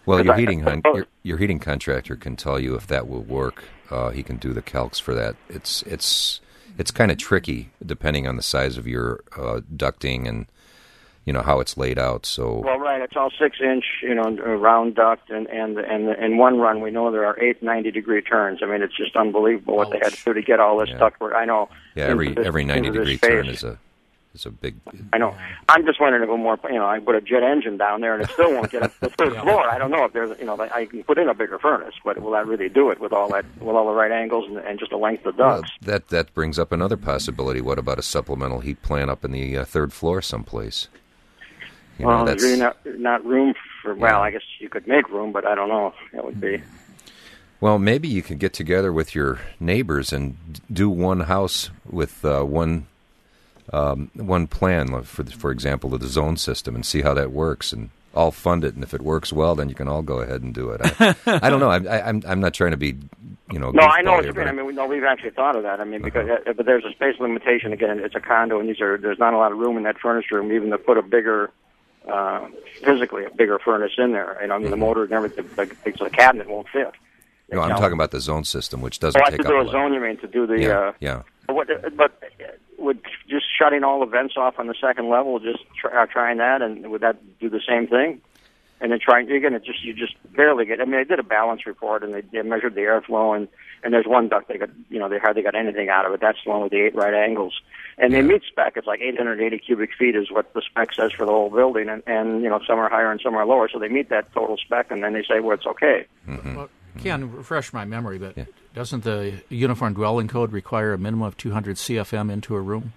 Well, your heating hun- your, your heating contractor can tell you if that will work. Uh, he can do the calcs for that. It's it's it's kind of tricky depending on the size of your uh, ducting and you know how it's laid out. So well, right, it's all six inch, you know, round duct, and and and in one run we know there are eight ninety degree turns. I mean, it's just unbelievable what Ouch. they had to do to get all this yeah. duct work. I know. Yeah, every this, every ninety degree turn is a. It's a big. I know. I'm just wondering if a more, you know, I put a jet engine down there and it still won't get up the third yeah. floor. I don't know if there's, you know, I can put in a bigger furnace, but will that really do it with all that, with all the right angles and, and just the length of ducts? Well, that that brings up another possibility. What about a supplemental heat plant up in the uh, third floor someplace? You well, know, there's really not not room for. Well, yeah. I guess you could make room, but I don't know if that would be. Well, maybe you could get together with your neighbors and do one house with uh, one. Um, one plan, for for example, the zone system, and see how that works, and all fund it. And if it works well, then you can all go ahead and do it. I, I don't know. I, I, I'm I'm not trying to be, you know. No, I know what you mean. I mean, we, no, we've actually thought of that. I mean, because uh-huh. uh, but there's a space limitation. Again, it's a condo, and these are there's not a lot of room in that furnace room, even to put a bigger, uh, physically a bigger furnace in there. And I mean, mm-hmm. the motor and everything, the, the cabinet won't fit. No, I'm talking about the zone system, which doesn't oh, take up a lot. Oh, to do a zone, you mean, to do the... Yeah, uh, yeah. What, but would just shutting all the vents off on the second level, just try, uh, trying that, and would that do the same thing? And then trying, you're going to just, you just barely get, I mean, they did a balance report, and they, they measured the airflow, and, and there's one duct they got, you know, they hardly got anything out of it. That's the one with the eight right angles. And yeah. they meet spec. It's like eight hundred eighty cubic feet is what the spec says for the whole building, and, and you know, some are higher and some are lower, so they meet that total spec, and then they say, well, it's okay. Mm-hmm. Well, Ken, refresh my memory, but yeah. doesn't the Uniform Dwelling Code require a minimum of two hundred C F M into a room?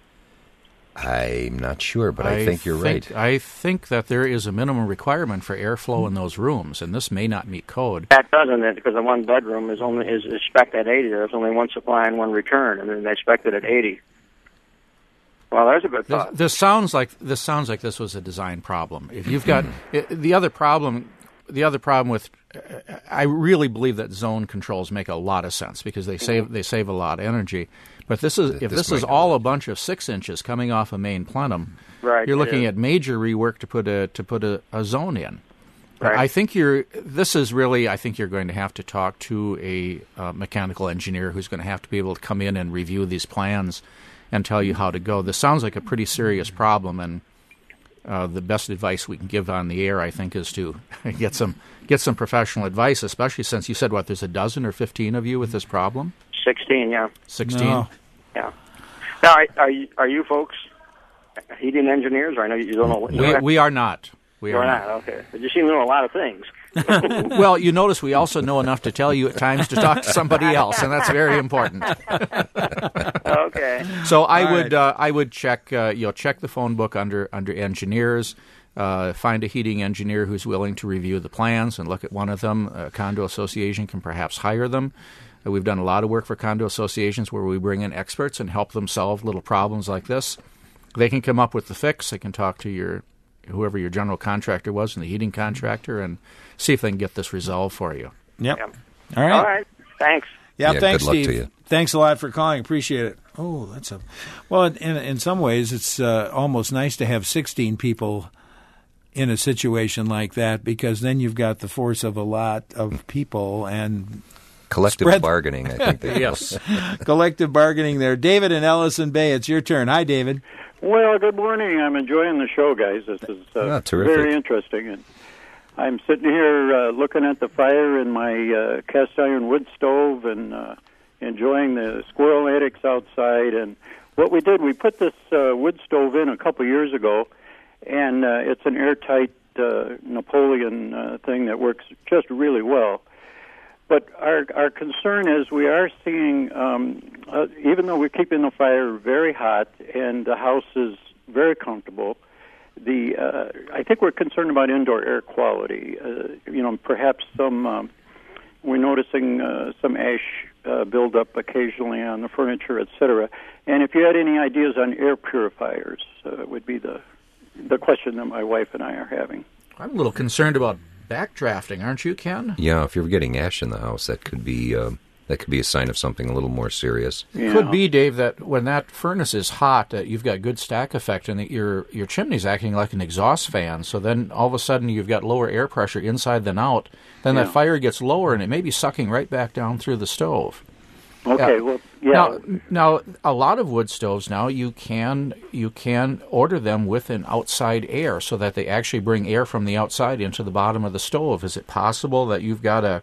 I'm not sure, but I, I think you're think, right. I think that there is a minimum requirement for airflow in those rooms, and this may not meet code. That doesn't it, because the one bedroom is only is, is spec'd at eighty. There's only one supply and one return, and then they spec'd it at eighty. Well, there's a good thought. This, this sounds like this sounds like this was a design problem. If you've got it, the other problem, the other problem with, uh, I really believe that zone controls make a lot of sense because they save mm-hmm. they save a lot of energy. But this is if this, this is all a bunch of six inches coming off a main plenum, right, you're looking at major rework to put a to put a, a zone in. Right. I think you're. This is really. I think you're going to have to talk to a uh, mechanical engineer who's going to have to be able to come in and review these plans and tell you how to go. This sounds like a pretty serious problem, and uh, the best advice we can give on the air, I think, is to get some get some professional advice, especially since you said, what, there's a dozen or fifteen of you with this problem? Sixteen, yeah. Sixteen? No. Yeah. Now, are, are, you, are you folks heating engineers, or I know you don't know? We, we are not. We You're are not, not. okay. But you seem to know a lot of things. Well, you notice we also know enough to tell you at times to talk to somebody else, and that's very important. Okay. So I All would right. uh, I would check uh, you know check the phone book under under engineers. Uh, find a heating engineer who's willing to review the plans and look at one of them. A condo association can perhaps hire them. Uh, we've done a lot of work for condo associations where we bring in experts and help them solve little problems like this. They can come up with the fix. They can talk to your whoever your general contractor was and the heating contractor and see if they can get this resolved for you. Yep. Yep. All right. All right. Thanks. Yeah, Yeah, thanks, good luck Steve. to you. Thanks a lot for calling. Appreciate it. Oh, that's a well. In in some ways, it's uh, almost nice to have sixteen people in a situation like that because then you've got the force of a lot of people and Collective spread- bargaining, I think. They Yes. collective bargaining there. David in Ellison Bay, it's your turn. Hi, David. Well, good morning. I'm enjoying the show, guys. This is uh, Ah, terrific. very interesting. And I'm sitting here uh, looking at the fire in my uh, cast iron wood stove and uh, enjoying the squirrel antics outside. And what we did, we put this uh, wood stove in a couple years ago, and uh, it's an airtight uh, Napoleon uh, thing that works just really well. But our our concern is we are seeing, um, uh, even though we're keeping the fire very hot and the house is very comfortable, the uh, I think we're concerned about indoor air quality. Uh, you know, perhaps some um, we're noticing uh, some ash uh, buildup occasionally on the furniture, et cetera. And if you had any ideas on air purifiers, uh, would be the the question that my wife and I are having. I'm a little concerned about backdrafting, aren't you, Ken? Yeah, if you're getting ash in the house, that could be uh, that could be a sign of something a little more serious. Yeah. Could be, Dave, that when that furnace is hot, that you've got good stack effect, and that your your chimney's acting like an exhaust fan. So then all of a sudden you've got lower air pressure inside than out. Then yeah. that fire gets lower, and it may be sucking right back down through the stove. Okay, yeah. well, yeah. Now, now, a lot of wood stoves now you can you can order them with an outside air, so that they actually bring air from the outside into the bottom of the stove. Is it possible that you've got a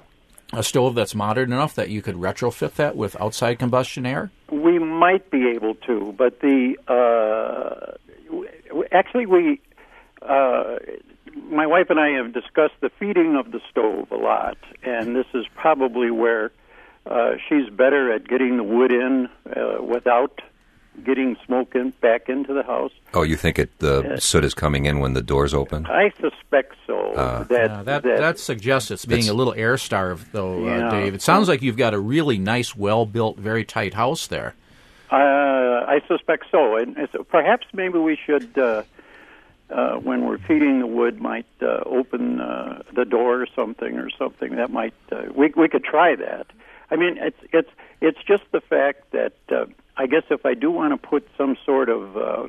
a stove that's modern enough that you could retrofit that with outside combustion air? We might be able to, but the uh, w- actually we. Uh, my wife and I have discussed the feeding of the stove a lot, and this is probably where uh, she's better at getting the wood in uh, without getting smoke in, back into the house. Oh, you think it the uh, soot is coming in when the doors open? I suspect so. Uh, that, yeah, that, that that suggests it's being a little air starved, though, yeah. uh, Dave. It sounds like you've got a really nice, well-built, very tight house there. Uh, I suspect so. And so perhaps maybe we should... Uh, Uh, when we're feeding the wood, might uh, open uh, the door or something, or something that might uh, we we could try that. I mean, it's it's it's just the fact that uh, I guess if I do want to put some sort of uh,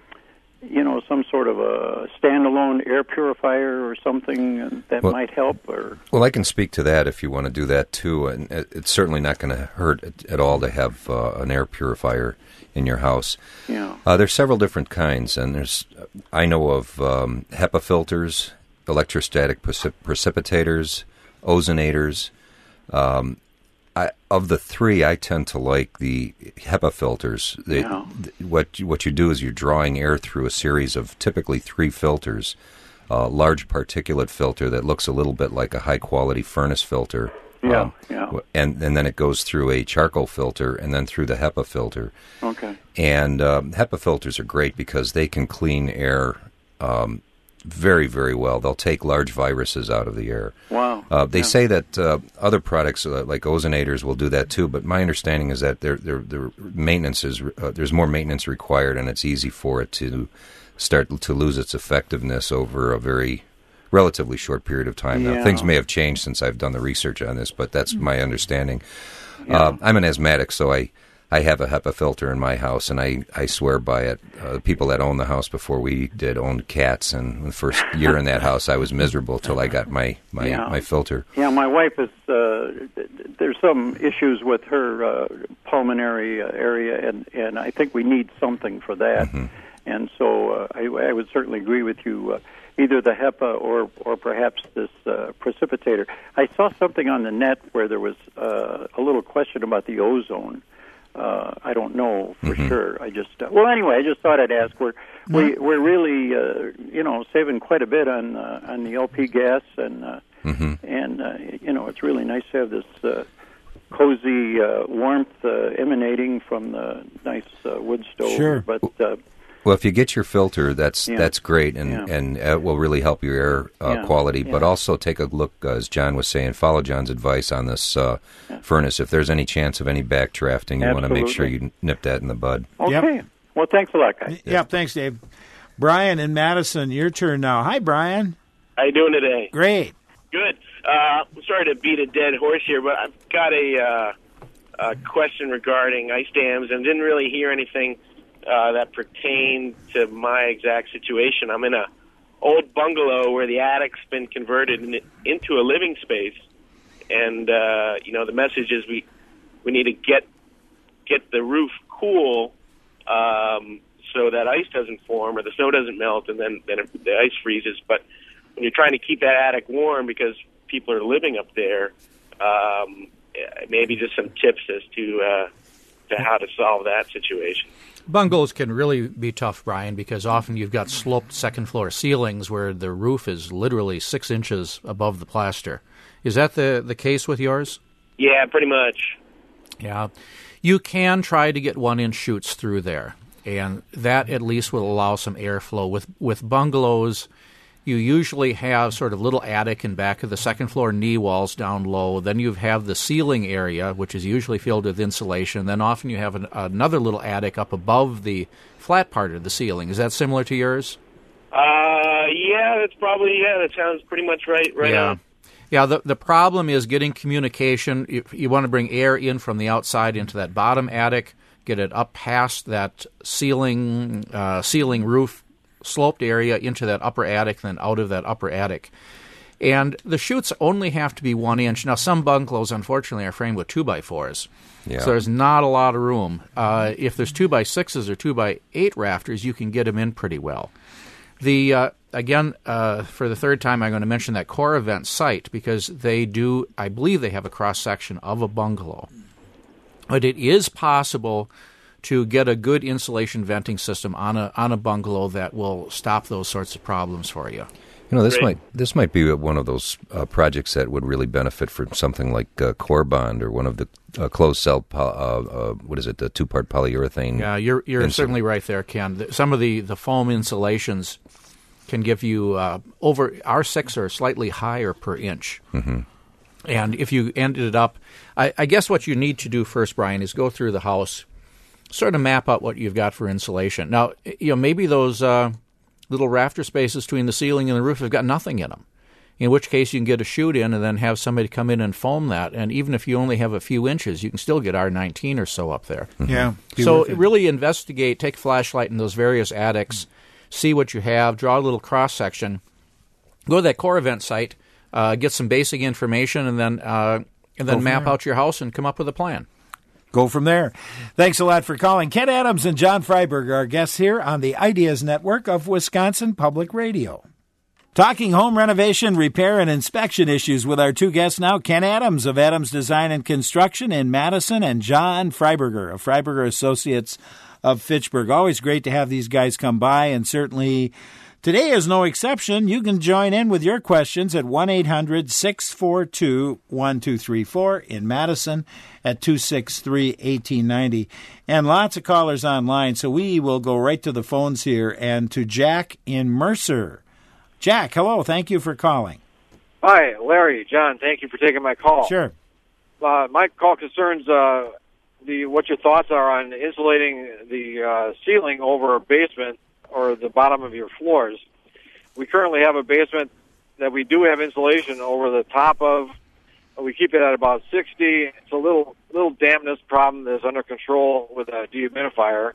you know some sort of a standalone air purifier or something that well, might help. Or well, I can speak to that if you want to do that too, and it's certainly not going to hurt at all to have uh, an air purifier in your house. Yeah. Uh, there's several different kinds, and there's I know of um, HEPA filters, electrostatic precip- precipitators, ozonators. Um, I, of the three, I tend to like the HEPA filters. They, yeah. th- what what you do is you're drawing air through a series of typically three filters. A large particulate filter that looks a little bit like a high quality furnace filter. Yeah, um, yeah. And, and then it goes through a charcoal filter and then through the HEPA filter. Okay. And um, HEPA filters are great because they can clean air um, very, very well. They'll take large viruses out of the air. Wow. Uh, they yeah. say that uh, other products uh, like ozonators will do that too, but my understanding is that their their their maintenance is uh, there's more maintenance required, and it's easy for it to start to lose its effectiveness over a very relatively short period of time. Yeah. Now, things may have changed since I've done the research on this, but that's my understanding. Yeah. Uh, I'm an asthmatic, so I, I have a HEPA filter in my house, and I, I swear by it. Uh, the people that owned the house before we did owned cats, and the first year in that house, I was miserable till I got my, my, Yeah. my filter. Yeah, my wife is, uh, there's some issues with her uh, pulmonary uh, area, and, and I think we need something for that. Mm-hmm. And so uh, I, I would certainly agree with you, uh, either the HEPA or, or perhaps this uh, precipitator. I saw something on the net where there was uh, a little question about the ozone. Uh, I don't know for mm-hmm. sure. I just uh, well, anyway, I just thought I'd ask. We're we, we're really uh, you know saving quite a bit on uh, on the L P gas, and uh, mm-hmm. and uh, you know it's really nice to have this uh, cozy uh, warmth uh, emanating from the nice uh, wood stove. Sure. But uh, Well, if you get your filter, that's Yeah. that's great, and Yeah. and it will really help your air uh, Yeah. quality. But Yeah. also take a look, uh, as John was saying, follow John's advice on this uh, furnace. If there's any chance of any backdrafting, you want to make sure you nip that in the bud. okay. Yep. Well, thanks a lot, guys. Yeah, thanks, Dave. Brian in Madison, your turn now. Hi, Brian. How you doing today? Great. Good. Uh, I'm sorry to beat a dead horse here, but I've got a, uh, a question regarding ice dams and didn't really hear anything uh, that pertained to my exact situation. I'm in a old bungalow where the attic's been converted in, into a living space, and uh, you know the message is we we need to get get the roof cool um, so that ice doesn't form or the snow doesn't melt, and then then it, the ice freezes. But when you're trying to keep that attic warm because people are living up there, um, maybe just some tips as to uh, to how to solve that situation. Bungalows can really be tough, Brian, because often you've got sloped second-floor ceilings where the roof is literally six inches above the plaster. Is that the, the case with yours? Yeah, pretty much. Yeah. You can try to get one-inch chutes through there, and that at least will allow some airflow. With, with bungalows, you usually have sort of little attic in back of the second-floor knee walls down low. Then you have the ceiling area, which is usually filled with insulation. Then often you have an, another little attic up above the flat part of the ceiling. Is that similar to yours? Uh, yeah, that's probably, yeah, that sounds pretty much right, right yeah. on. Yeah, the the problem is getting communication. You, you want to bring air in from the outside into that bottom attic, get it up past that ceiling, uh, ceiling roof sloped area into that upper attic, then out of that upper attic. And the chutes only have to be one inch. Now, some bungalows, unfortunately, are framed with two by fours. Yeah. So there's not a lot of room. Uh, if there's two by sixes or two by eight rafters, you can get them in pretty well. The uh, again, uh, for the third time, I'm going to mention that Core Event site because they do, I believe they have a cross-section of a bungalow. But it is possible to get a good insulation venting system on a on a bungalow that will stop those sorts of problems for you. You know, this Great. might this might be one of those uh, projects that would really benefit from something like uh, Core Bond or one of the uh, closed cell. Po- uh, uh, what is it? The two part polyurethane. Yeah, you're you're insulation. certainly right there, Ken. The- Some of the, the foam insulations can give you uh, over R six or slightly higher per inch. Mm-hmm. And if you ended it up, I, I guess what you need to do first, Brian, is go through the house, sort of map out what you've got for insulation. Now, you know, maybe those uh, little rafter spaces between the ceiling and the roof have got nothing in them, in which case you can get a chute in and then have somebody come in and foam that. And even if you only have a few inches, you can still get R nineteen or so up there. Yeah. So really investigate, take a flashlight in those various attics, see what you have, draw a little cross-section, go to that Core Event site, uh, get some basic information, and then uh, and then Go map from there. out your house and come up with a plan. Go from there. Thanks a lot for calling. Ken Adams and John Freiberg are our guests here on the Ideas Network of Wisconsin Public Radio. Talking home renovation, repair, and inspection issues with our two guests now, Ken Adams of Adams Design and Construction in Madison and John Freiberger of Freiberger Associates of Fitchburg. Always great to have these guys come by, and certainly today is no exception. You can join in with your questions at one eight hundred six four two one two three four in Madison at two six three one eight nine zero. And lots of callers online, so we will go right to the phones here and to Jack in Mercer. Jack, hello. Thank you for calling. Hi, Larry, John. Thank you for taking my call. Sure. Uh, my call concerns uh, the what your thoughts are on insulating the uh, ceiling over a basement or the bottom of your floors. We currently have a basement that we do have insulation over the top of. We keep it at about sixty. It's a little little dampness problem that's under control with a dehumidifier.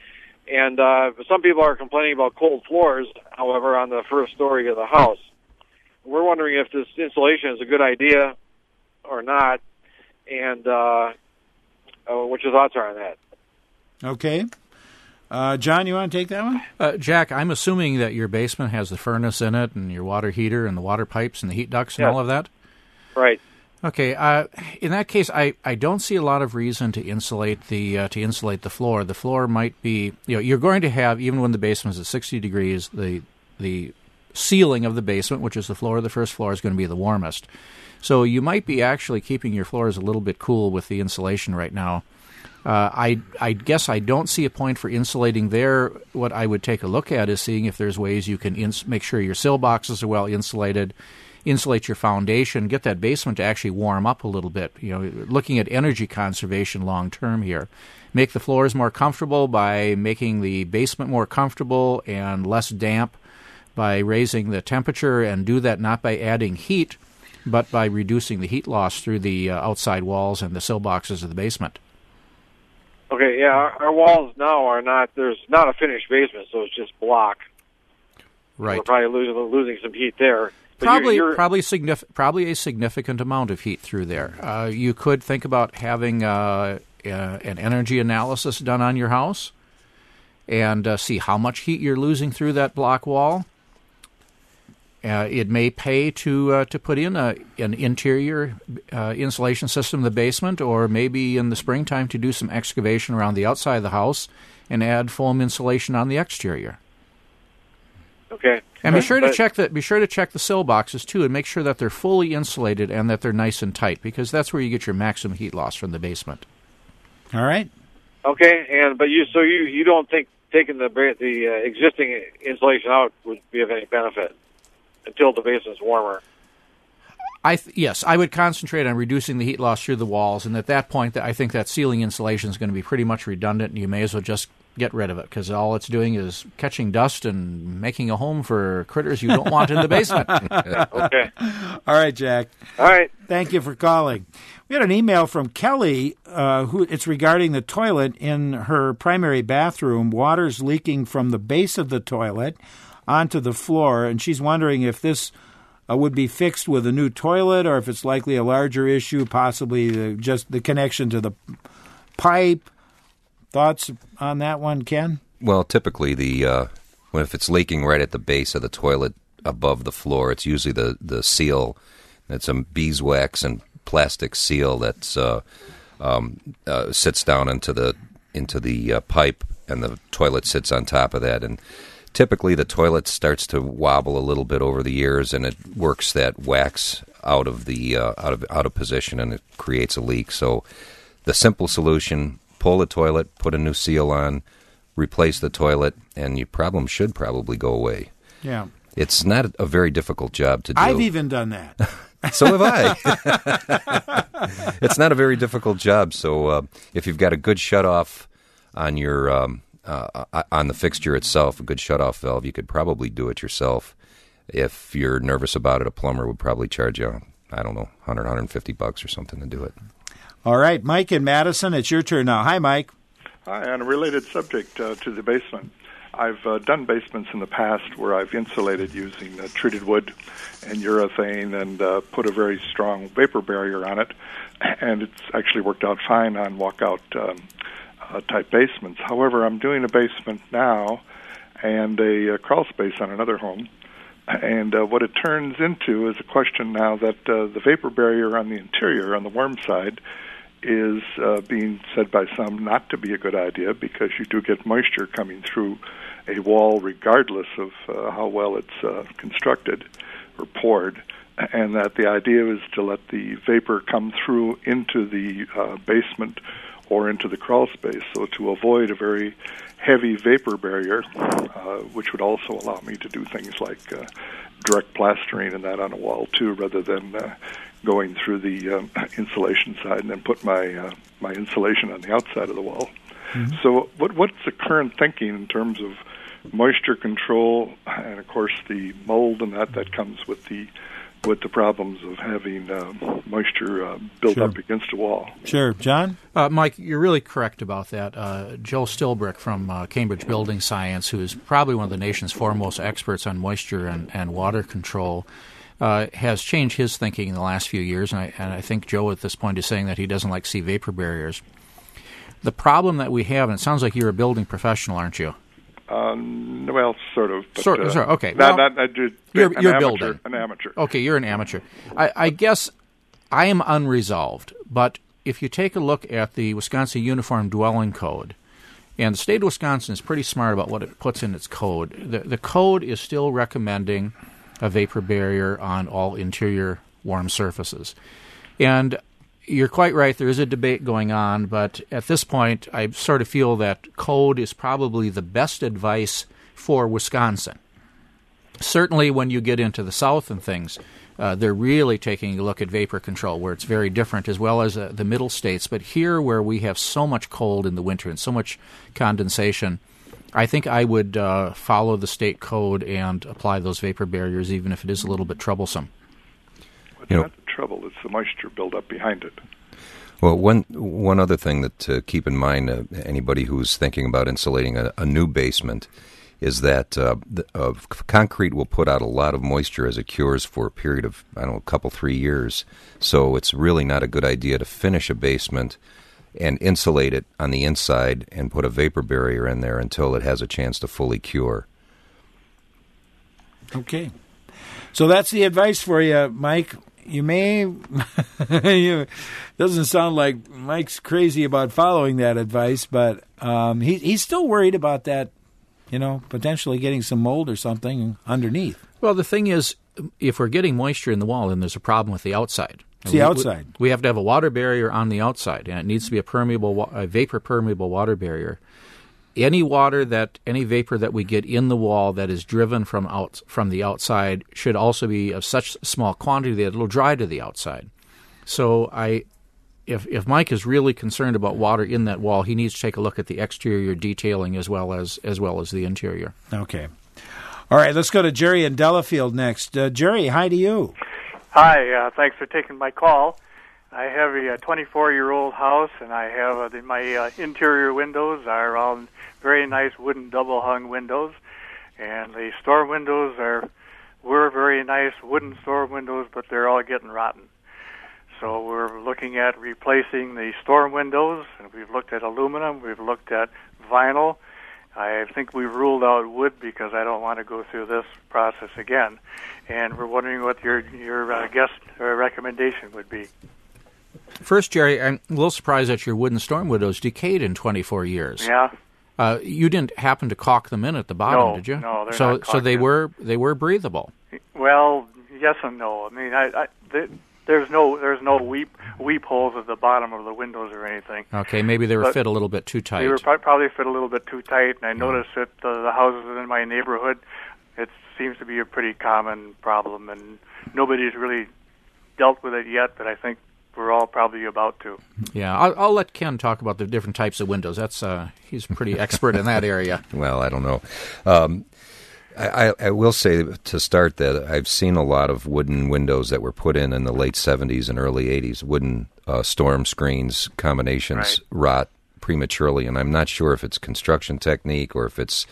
And uh, some people are complaining about cold floors, however, on the first story of the house. We're wondering if this insulation is a good idea or not, and uh, uh, what your thoughts are on that. Okay. Uh, John, you want to take that one? Uh, Jack, I'm assuming that your basement has the furnace in it and your water heater and the water pipes and the heat ducts and Yes. all of that? Right. Okay. Uh, in that case, I, I don't see a lot of reason to insulate the uh, to insulate the floor. The floor might be, you know, you're going to have, even when the basement is at sixty degrees, the the ceiling of the basement, which is the floor of the first floor, is going to be the warmest. So you might be actually keeping your floors a little bit cool with the insulation right now. Uh, I I guess I don't see a point for insulating there. What I would take a look at is seeing if there's ways you can ins- make sure your sill boxes are well insulated, insulate your foundation, get that basement to actually warm up a little bit. You know, looking at energy conservation long term here. Make the floors more comfortable by making the basement more comfortable and less damp by raising the temperature, and do that not by adding heat, but by reducing the heat loss through the uh, outside walls and the sill boxes of the basement. Okay, yeah, our, our walls now are not, there's not a finished basement, so it's just block. Right. We're probably losing, losing some heat there. But Probably, you're, you're, probably, signif- probably a significant amount of heat through there. Uh, you could think about having uh, uh, an energy analysis done on your house and uh, see how much heat you're losing through that block wall. Uh, it may pay to uh, to put in a, an interior uh, insulation system in the basement, or maybe in the springtime to do some excavation around the outside of the house and add foam insulation on the exterior. Okay. And be But- sure to but- check that. Be sure to check the sill boxes too, and make sure that they're fully insulated and that they're nice and tight, because that's where you get your maximum heat loss from the basement. All right. Okay, and but you so you, you don't think taking the ba- the uh, existing insulation out would be of any benefit until the basement's warmer? I th- yes, I would concentrate on reducing the heat loss through the walls, and at that point, I think that ceiling insulation is going to be pretty much redundant, and you may as well just get rid of it, because all it's doing is catching dust and making a home for critters you don't want in the basement. Okay. All right, Jack. All right. Thank you for calling. We had an email from Kelly. Uh, who it's regarding the toilet in her primary bathroom. Water's leaking from the base of the toilet onto the floor, and she's wondering if this uh, would be fixed with a new toilet, or if it's likely a larger issue, possibly the, just the connection to the pipe. Thoughts on that one, Ken? Well, typically, the uh, when if it's leaking right at the base of the toilet above the floor, it's usually the, the seal. It's a beeswax and plastic seal that's uh, um, uh, sits down into the into the uh, pipe, and the toilet sits on top of that. And typically, the toilet starts to wobble a little bit over the years, and it works that wax out of the uh, out of out of position, and it creates a leak. So, the simple solution: pull the toilet, put a new seal on, replace the toilet, and your problem should probably go away. Yeah. It's not a very difficult job to do. I've even done that. So have I. It's not a very difficult job. So uh, if you've got a good shutoff on your um, uh, on the fixture itself, a good shutoff valve, you could probably do it yourself. If you're nervous about it, a plumber would probably charge you, I don't know, one hundred, one hundred fifty bucks or something to do it. All right, Mike in Madison, it's your turn now. Hi, Mike. Hi, on a related subject uh, to the basement. I've uh, done basements in the past where I've insulated using uh, treated wood and urethane and uh, put a very strong vapor barrier on it, and it's actually worked out fine on walkout um, uh, type basements. However, I'm doing a basement now and a, a crawl space on another home, and uh, what it turns into is a question now that uh, the vapor barrier on the interior, on the warm side, is uh, being said by some not to be a good idea, because you do get moisture coming through a wall regardless of uh, how well it's uh, constructed or poured, and that the idea is to let the vapor come through into the uh, basement or into the crawl space, so to avoid a very heavy vapor barrier, uh, which would also allow me to do things like uh, direct plastering and that on a wall too, rather than uh, going through the um, insulation side and then put my uh, my insulation on the outside of the wall. Mm-hmm. So what what's the current thinking in terms of moisture control and, of course, the mold and that that comes with the with the problems of having uh, moisture uh, built Sure. up against a wall? Sure. John? Uh, Mike, you're really correct about that. Uh, Joe Stilbrick from uh, Cambridge Building Science, who is probably one of the nation's foremost experts on moisture and, and water control, uh, has changed his thinking in the last few years, and I, and I think Joe at this point is saying that he doesn't like to see vapor barriers. The problem that we have, and it sounds like you're a building professional, aren't you? Um, well, sort of. But, Sort, uh, sort okay. Not, Well, not, I do, you're an you're amateur, building. An amateur. Okay, you're an amateur. I, I guess I am unresolved, but if you take a look at the Wisconsin Uniform Dwelling Code, and the state of Wisconsin is pretty smart about what it puts in its code, the, the code is still recommending a vapor barrier on all interior warm surfaces. And you're quite right, there is a debate going on, but at this point, I sort of feel that code is probably the best advice for Wisconsin. Certainly when you get into the South and things, uh, they're really taking a look at vapor control, where it's very different, as well as uh, the middle states. But here, where we have so much cold in the winter and so much condensation, I think I would uh, follow the state code and apply those vapor barriers, even if it is a little bit troublesome. But not the trouble, it's the moisture buildup behind it. Well, one one other thing that to keep in mind, uh, anybody who's thinking about insulating a, a new basement, is that uh, the, uh, concrete will put out a lot of moisture as it cures for a period of, I don't know, a couple, three years. So it's really not a good idea to finish a basement and insulate it on the inside and put a vapor barrier in there until it has a chance to fully cure. Okay. So that's the advice for you, Mike. You may, you, doesn't sound like Mike's crazy about following that advice, but um, he, he's still worried about that, you know, potentially getting some mold or something underneath. Well, the thing is, if we're getting moisture in the wall, then there's a problem with the outside. It's the we, outside. We, we have to have a water barrier on the outside, and it needs to be a permeable, a vapor-permeable water barrier. Any water that, any vapor that we get in the wall that is driven from out from the outside should also be of such small quantity that it'll dry to the outside. So I, if if Mike is really concerned about water in that wall, he needs to take a look at the exterior detailing as well as as well as the interior. Okay. All right, let's go to Jerry in Delafield next. Uh, Jerry, hi to you. Hi, uh, thanks for taking my call. I have a twenty-four-year-old house, and I have uh, the, my uh, interior windows are all very nice wooden double-hung windows, and the storm windows are were very nice wooden storm windows, but they're all getting rotten. So we're looking at replacing the storm windows, and we've looked at aluminum, we've looked at vinyl. I think we've ruled out wood because I don't want to go through this process again. And we're wondering what your your uh, guest uh, recommendation would be. First, Jerry, I'm a little surprised that your wooden storm windows decayed in twenty-four years. Yeah. Uh, you didn't happen to caulk them in at the bottom, No, did you? no, they're so, not So they caulked in. were they were breathable. Well, yes and no. I mean, I, I th- there's no there's no weep weep holes at the bottom of the windows or anything. Okay, maybe they were But fit a little bit too tight. They were pro- probably fit a little bit too tight, and I noticed that the, the houses in my neighborhood, it seems to be a pretty common problem, and nobody's really dealt with it yet, but I think we're all probably about to. Yeah, I'll, I'll let Ken talk about the different types of windows. That's uh, he's pretty expert in that area. Well, I don't know. Um, I, I, I will say to start that I've seen a lot of wooden windows that were put in in the late seventies and early eighties, wooden uh, storm screens combinations Right. rot prematurely, and I'm not sure if it's construction technique or if it's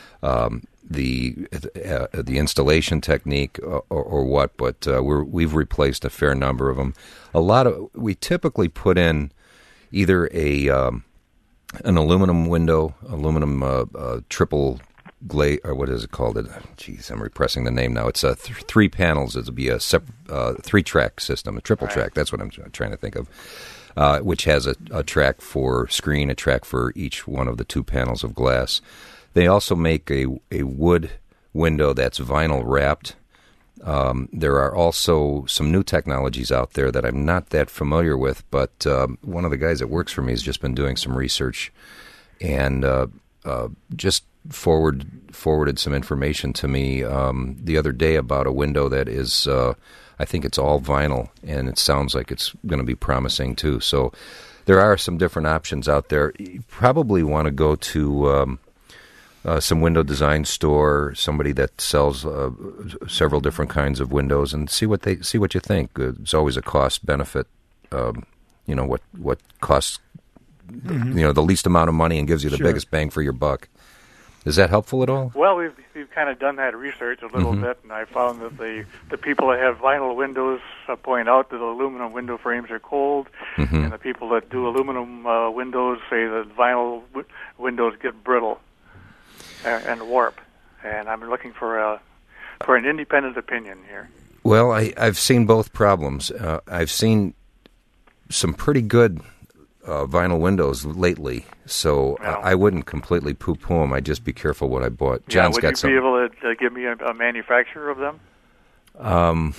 um, the uh, the installation technique or, or, or what, but uh, we're, we've replaced a fair number of them. A lot of we typically put in either a um, an aluminum window, aluminum uh, uh, triple glaze, or what is it called? It, geez, I'm repressing the name now. It's uh, th- three panels. It'll be a sep- uh, three-track system, a triple Right. track. That's what I'm tr- trying to think of. Uh, which has a, a track for screen, a track for each one of the two panels of glass. They also make a a wood window that's vinyl wrapped. Um, there are also some new technologies out there that I'm not that familiar with, but um, one of the guys that works for me has just been doing some research and uh, uh, just forward forwarded some information to me um, the other day about a window that is, uh, I think it's all vinyl, and it sounds like it's going to be promising too. So there are some different options out there. You probably want to go to um, uh, some window design store, somebody that sells uh, several different kinds of windows, and see what they see what you think. Uh, It's always a cost benefit. Um, you know what what costs Mhm. you know the least amount of money and gives you the Sure. biggest bang for your buck. Is that helpful at all? Well, we've we've kind of done that research a little Mhm. bit, and I found that the the people that have vinyl windows uh, point out that the aluminum window frames are cold, Mhm. and the people that do aluminum uh, windows say that vinyl w- windows get brittle and, and warp. And I'm looking for a for an independent opinion here. Well, I, I've seen both problems. Uh, I've seen some pretty good uh, vinyl windows lately, so uh, I wouldn't completely poo-poo them. I'd just be careful what I bought. Yeah, John's would got you some. be able to uh, give me a, a manufacturer of them? Um,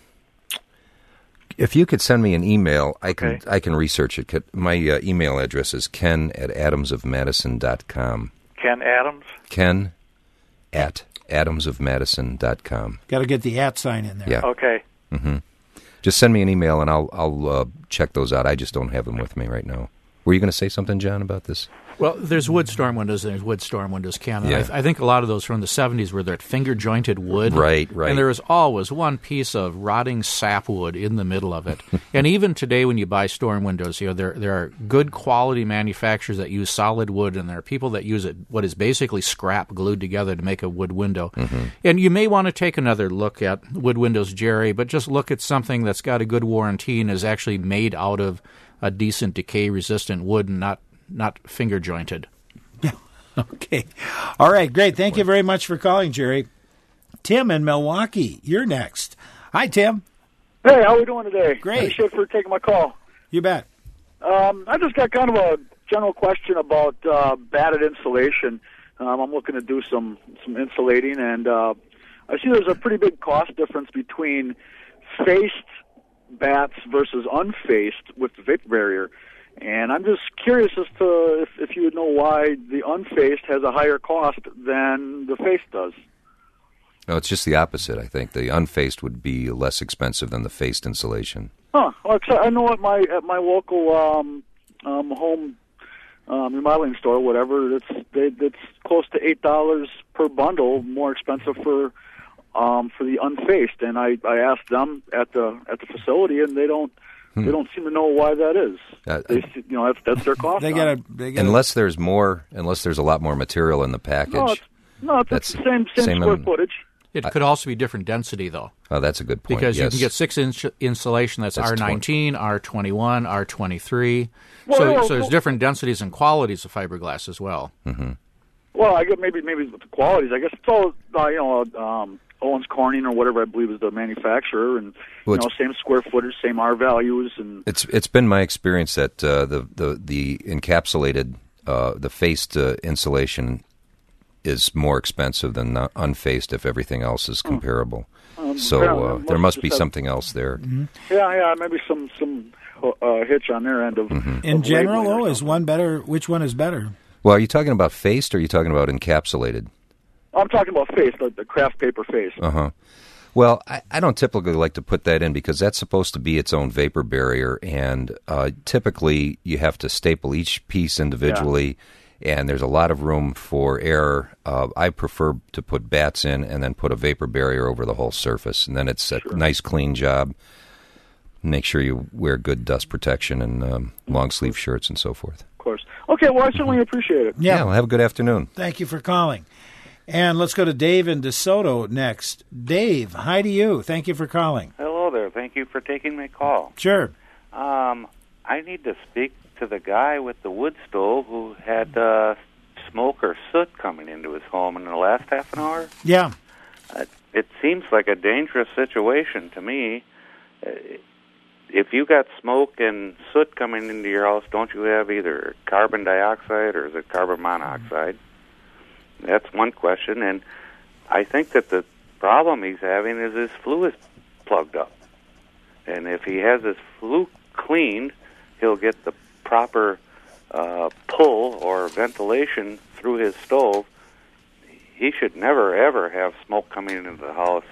if you could send me an email, I can Okay. I can research it. Could- My uh, email address is ken at adams of madison dot com. Ken Adams. Ken at adams of madison dot com. Got to get the at sign in there. Yeah. Okay. Mm-hmm. Just send me an email and I'll I'll uh, check those out. I just don't have them with me right now. Were you going to say something, John, about this? Well, there's wood storm windows and there's wood storm windows, Ken. And Yeah. I, th- I think a lot of those from the seventies were that finger-jointed wood. Right, right. And there was always one piece of rotting sapwood in the middle of it. And even today when you buy storm windows, you know, there there are good quality manufacturers that use solid wood, and there are people that use it, what is basically scrap glued together to make a wood window. Mm-hmm. And you may want to take another look at wood windows, Jerry, but just look at something that's got a good warranty and is actually made out of a decent decay-resistant wood and not, not finger-jointed. Okay. All right, great. Thank you very much for calling, Jerry. Tim in Milwaukee, you're next. Hi, Tim. Hey, how are we doing today? Great. Appreciate for taking my call. You bet. Um, I just got kind of a general question about uh, batted insulation. Um, I'm looking to do some some insulating, and uh, I see there's a pretty big cost difference between faced bats versus unfaced with the vapor barrier. And I'm just curious as to if, if you would know why the unfaced has a higher cost than the faced does. No, it's just the opposite, I think. The unfaced would be less expensive than the faced insulation. Huh. Well, except I know at my at my local um, um, home um, remodeling store, whatever, it's they, it's close to eight dollars per bundle, more expensive for um, for the unfaced. And I, I asked them at the at the facility, and they don't hmm. they don't seem to know why that is. Uh, they, you know, that's that's their cost. They gotta, they gotta, unless there's more, unless there's a lot more material in the package. No, it's, no, it's that's the same same, same square in, footage. It could also be different density, though. Oh, that's a good point. Because yes. you can get six-inch insulation that's, that's R nineteen, R twenty-one, R twenty-three. Well, so, well, so there's well, different densities and qualities of fiberglass as well. Mm-hmm. Well, I guess maybe maybe with the qualities. I guess it's all uh, you know. Um, Owens Corning or whatever I believe is the manufacturer, and well, you know, same square footage, same R values, and it's it's been my experience that uh, the the the encapsulated uh, the faced uh, insulation is more expensive than uh, unfaced if everything else is comparable. Um, so uh, must there must be have, something else there. Mm-hmm. Yeah, yeah, maybe some some uh, hitch on their end of. Mm-hmm. Of in general, oh, is one better? Which one is better? Well, are you talking about faced or are you talking about encapsulated? I'm talking about face, the, the craft paper face. Uh-huh. Well, I, I don't typically like to put that in because that's supposed to be its own vapor barrier, and uh, typically you have to staple each piece individually, yeah. and there's a lot of room for error. Uh, I prefer to put bats in and then put a vapor barrier over the whole surface, and then it's a sure. nice, clean job. Make sure you wear good dust protection and um, long-sleeve shirts and so forth. Of course. Okay, well, I certainly appreciate it. Yeah, yeah well, have a good afternoon. Thank you for calling. And let's go to Dave in DeSoto next. Dave, hi to you. Thank you for calling. Hello there. Thank you for taking my call. Sure. Um, I need to speak to the guy with the wood stove who had uh, smoke or soot coming into his home in the last half an hour. Yeah. Uh, it seems like a dangerous situation to me. Uh, if you got smoke and soot coming into your house, don't you have either carbon dioxide or is it carbon monoxide? Mm-hmm. That's one question, and I think that the problem he's having is his flue is plugged up. And if he has his flue cleaned, he'll get the proper uh, pull or ventilation through his stove. He should never, ever have smoke coming into the house.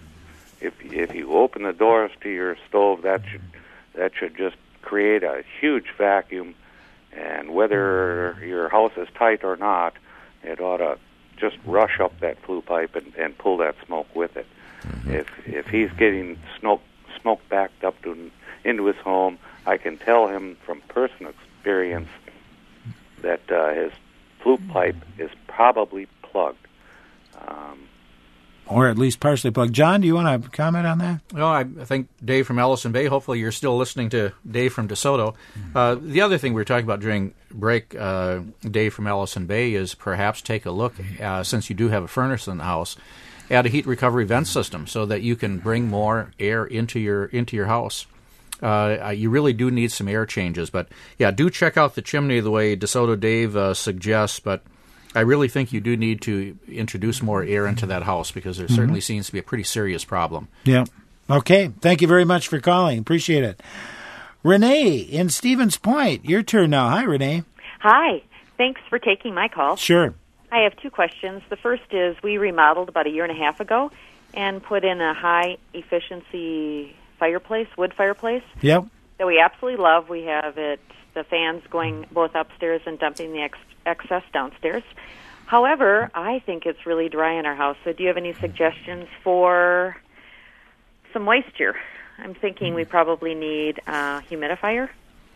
If if you open the doors to your stove, that should that should just create a huge vacuum. And whether your house is tight or not, it ought to just rush up that flue pipe and, and pull that smoke with it. Mm-hmm. If if he's getting smoke smoke backed up to into his home, I can tell him from personal experience that uh, his flue pipe is probably plugged. Um, or at least partially plugged. John, do you want to comment on that? Well, I think Dave from Ellison Bay, hopefully you're still listening to Dave from DeSoto. Uh, the other thing we were talking about during break, uh, Dave from Ellison Bay, is perhaps take a look, uh, since you do have a furnace in the house, at a heat recovery vent system so that you can bring more air into your into your house. Uh, you really do need some air changes. But, yeah, do check out the chimney the way DeSoto Dave uh, suggests, but I really think you do need to introduce more air into that house because there mm-hmm. certainly seems to be a pretty serious problem. Yeah. Okay. Thank you very much for calling. Appreciate it. Renee in Stevens Point, your turn now. Hi, Renee. Hi. Thanks for taking my call. Sure. I have two questions. The first is we remodeled about a year and a half ago and put in a high-efficiency fireplace, wood fireplace. Yep. That we absolutely love. We have it, the fans going both upstairs and dumping the ex- excess downstairs. However, I think it's really dry in our house. So do you have any suggestions for some moisture? I'm thinking we probably need a humidifier.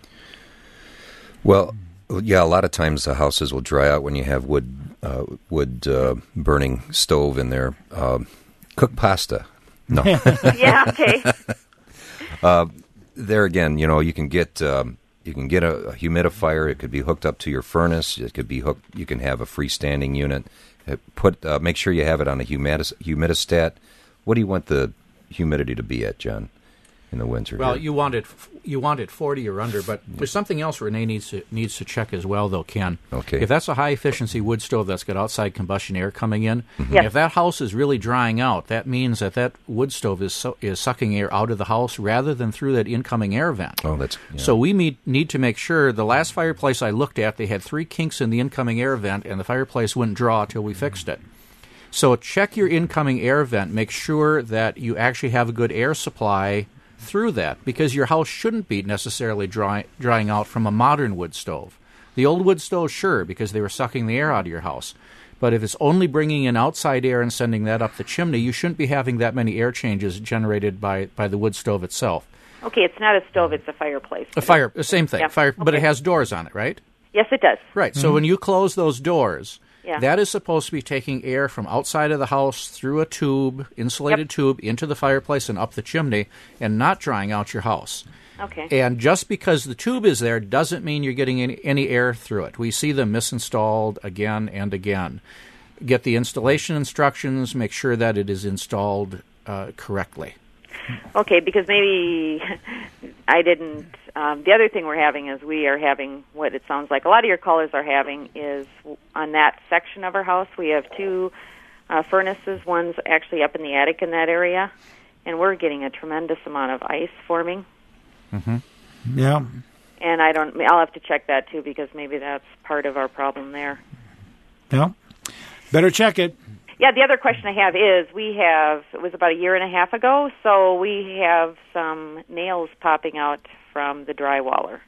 Well, yeah, a lot of times the houses will dry out when you have wood uh, wood uh, burning stove in there. Uh, cook pasta. No. Yeah, okay. uh, there again, you know, you can get um, you can get a, a humidifier. It could be hooked up to your furnace. It could be hooked. You can have a freestanding unit. Put uh, make sure you have it on a humidis- humidistat. What do you want the humidity to be at, John, in the winter? Well, here? you want it you want it forty or under, but there's something else Renee needs to needs to check as well, though, Ken. Okay. If that's a high efficiency wood stove that's got outside combustion air coming in, mm-hmm. yes. if that house is really drying out, that means that that wood stove is so, is sucking air out of the house rather than through that incoming air vent. Oh, that's yeah. So we need, need to make sure. The last fireplace I looked at, they had three kinks in the incoming air vent, and the fireplace wouldn't draw till we fixed it. So check your incoming air vent. Make sure that you actually have a good air supply through that, because your house shouldn't be necessarily dry, drying out from a modern wood stove. The old wood stove, sure, because they were sucking the air out of your house. But if it's only bringing in outside air and sending that up the chimney, you shouldn't be having that many air changes generated by, by the wood stove itself. Okay, it's not a stove, it's a fireplace. A fire, same thing, Yeah. fire, but it Okay. has doors on it, right? Yes, it does. Right, so when you close those doors, Yeah. that is supposed to be taking air from outside of the house through a tube, insulated tube, into the fireplace and up the chimney, and not drying out your house. Okay. And just because the tube is there doesn't mean you're getting any, any air through it. We see them misinstalled again and again. Get the installation instructions, make sure that it is installed uh, correctly. Okay, because maybe I didn't. Um, the other thing we're having is we are having what it sounds like a lot of your callers are having is on that section of our house. We have two uh, furnaces. One's actually up in the attic in that area, and we're getting a tremendous amount of ice forming. Mm-hmm. Yeah. And I don't. I'll have to check that too because maybe that's part of our problem there. Yeah. Better check it. Yeah, the other question I have is we have, it was about a year and a half ago, so we have some nails popping out from the drywaller.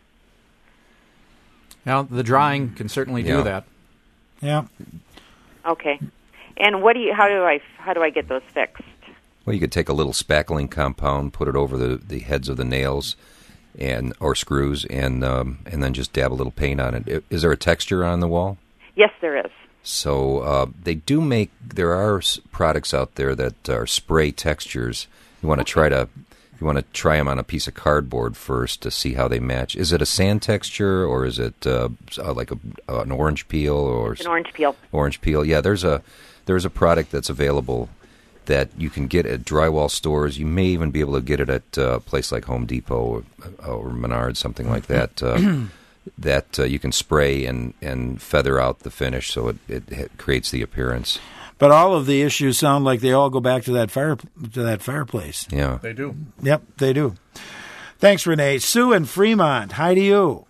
Now, the drying can certainly do Yeah. that. Yeah. Okay. And what do you, how do I, how do I get those fixed? Well, you could take a little spackling compound, put it over the, the heads of the nails, and or screws, and um, and then just dab a little paint on it. Is there a texture on the wall? Yes, there is. So uh, they do make. There are s- products out there that are spray textures. You want to try to. You want to try them on a piece of cardboard first to see how they match. Is it a sand texture or is it uh, like a, uh, an orange peel or It's an orange peel. Orange peel. Yeah, there's a there's a product that's available that you can get at drywall stores. You may even be able to get it at a place like Home Depot or, or Menards, something like that. Uh, that uh, you can spray and, and feather out the finish so it, it, it creates the appearance. But all of the issues sound like they all go back to that fire to that fireplace. Yeah. They do. Yep, they do. Thanks, Renee. Sue in Fremont, hi to you.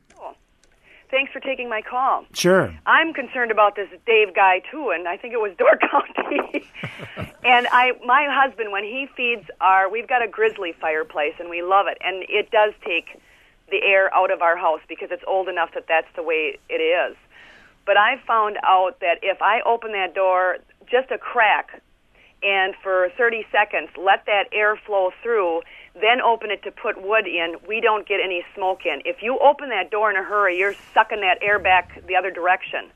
Thanks for taking my call. Sure. I'm concerned about this Dave guy too, and I think it was Door County. And I, my husband, when he feeds our, we've got a grizzly fireplace, and we love it, and it does take the air out of our house because it's old enough that that's the way it is. But I found out that if I open that door just a crack, and for thirty seconds let that air flow through, then open it to put wood in, we don't get any smoke in. If you open that door in a hurry, you're sucking that air back the other direction,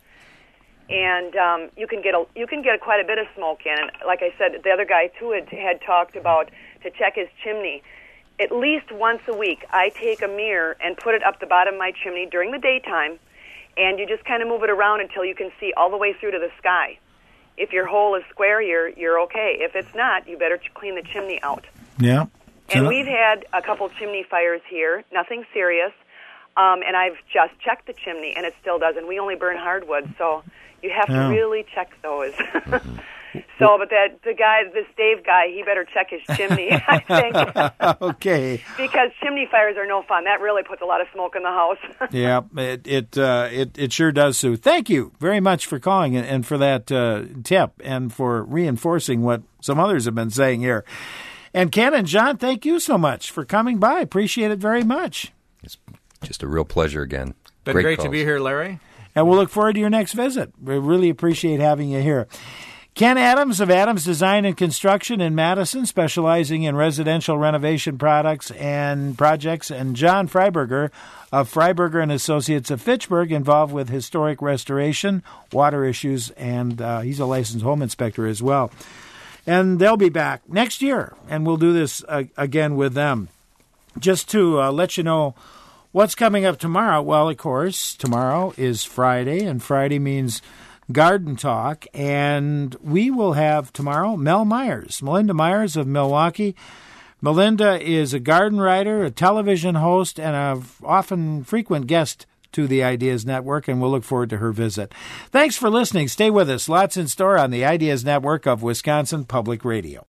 and um, you can get a you can get quite a bit of smoke in. And like I said, the other guy too had, had talked about to check his chimney. At least once a week, I take a mirror and put it up the bottom of my chimney during the daytime, and you just kind of move it around until you can see all the way through to the sky. If your hole is square, you're you're okay. If it's not, you better clean the chimney out. Yeah. And So- we've had a couple chimney fires here, nothing serious, um, and I've just checked the chimney, and it still doesn't. We only burn hardwood, so you have Yeah. to really check those. So, but that the guy, this Dave guy, he better check his chimney, I think, Okay. because chimney fires are no fun. That really puts a lot of smoke in the house. Yeah, it it, uh, it it sure does, Sue. Thank you very much for calling and, and for that uh, tip and for reinforcing what some others have been saying here. And Ken and John, thank you so much for coming by. Appreciate it very much. Just a real pleasure again. Been great, to calls. be here, Larry. And we'll look forward to your next visit. We really appreciate having you here. Ken Adams of Adams Design and Construction in Madison, specializing in residential renovation products and projects, and John Freiberger of Freiberger and Associates of Fitchburg, involved with historic restoration, water issues, and uh, he's a licensed home inspector as well. And they'll be back next year, and we'll do this uh, again with them. Just to uh, let you know what's coming up tomorrow, well, of course, tomorrow is Friday, and Friday means Garden Talk, and we will have tomorrow Mel Myers, Melinda Myers of Milwaukee. Melinda is a garden writer, a television host, and a often frequent guest to the Ideas Network, and we'll look forward to her visit. Thanks for listening. Stay with us. Lots in store on the Ideas Network of Wisconsin Public Radio.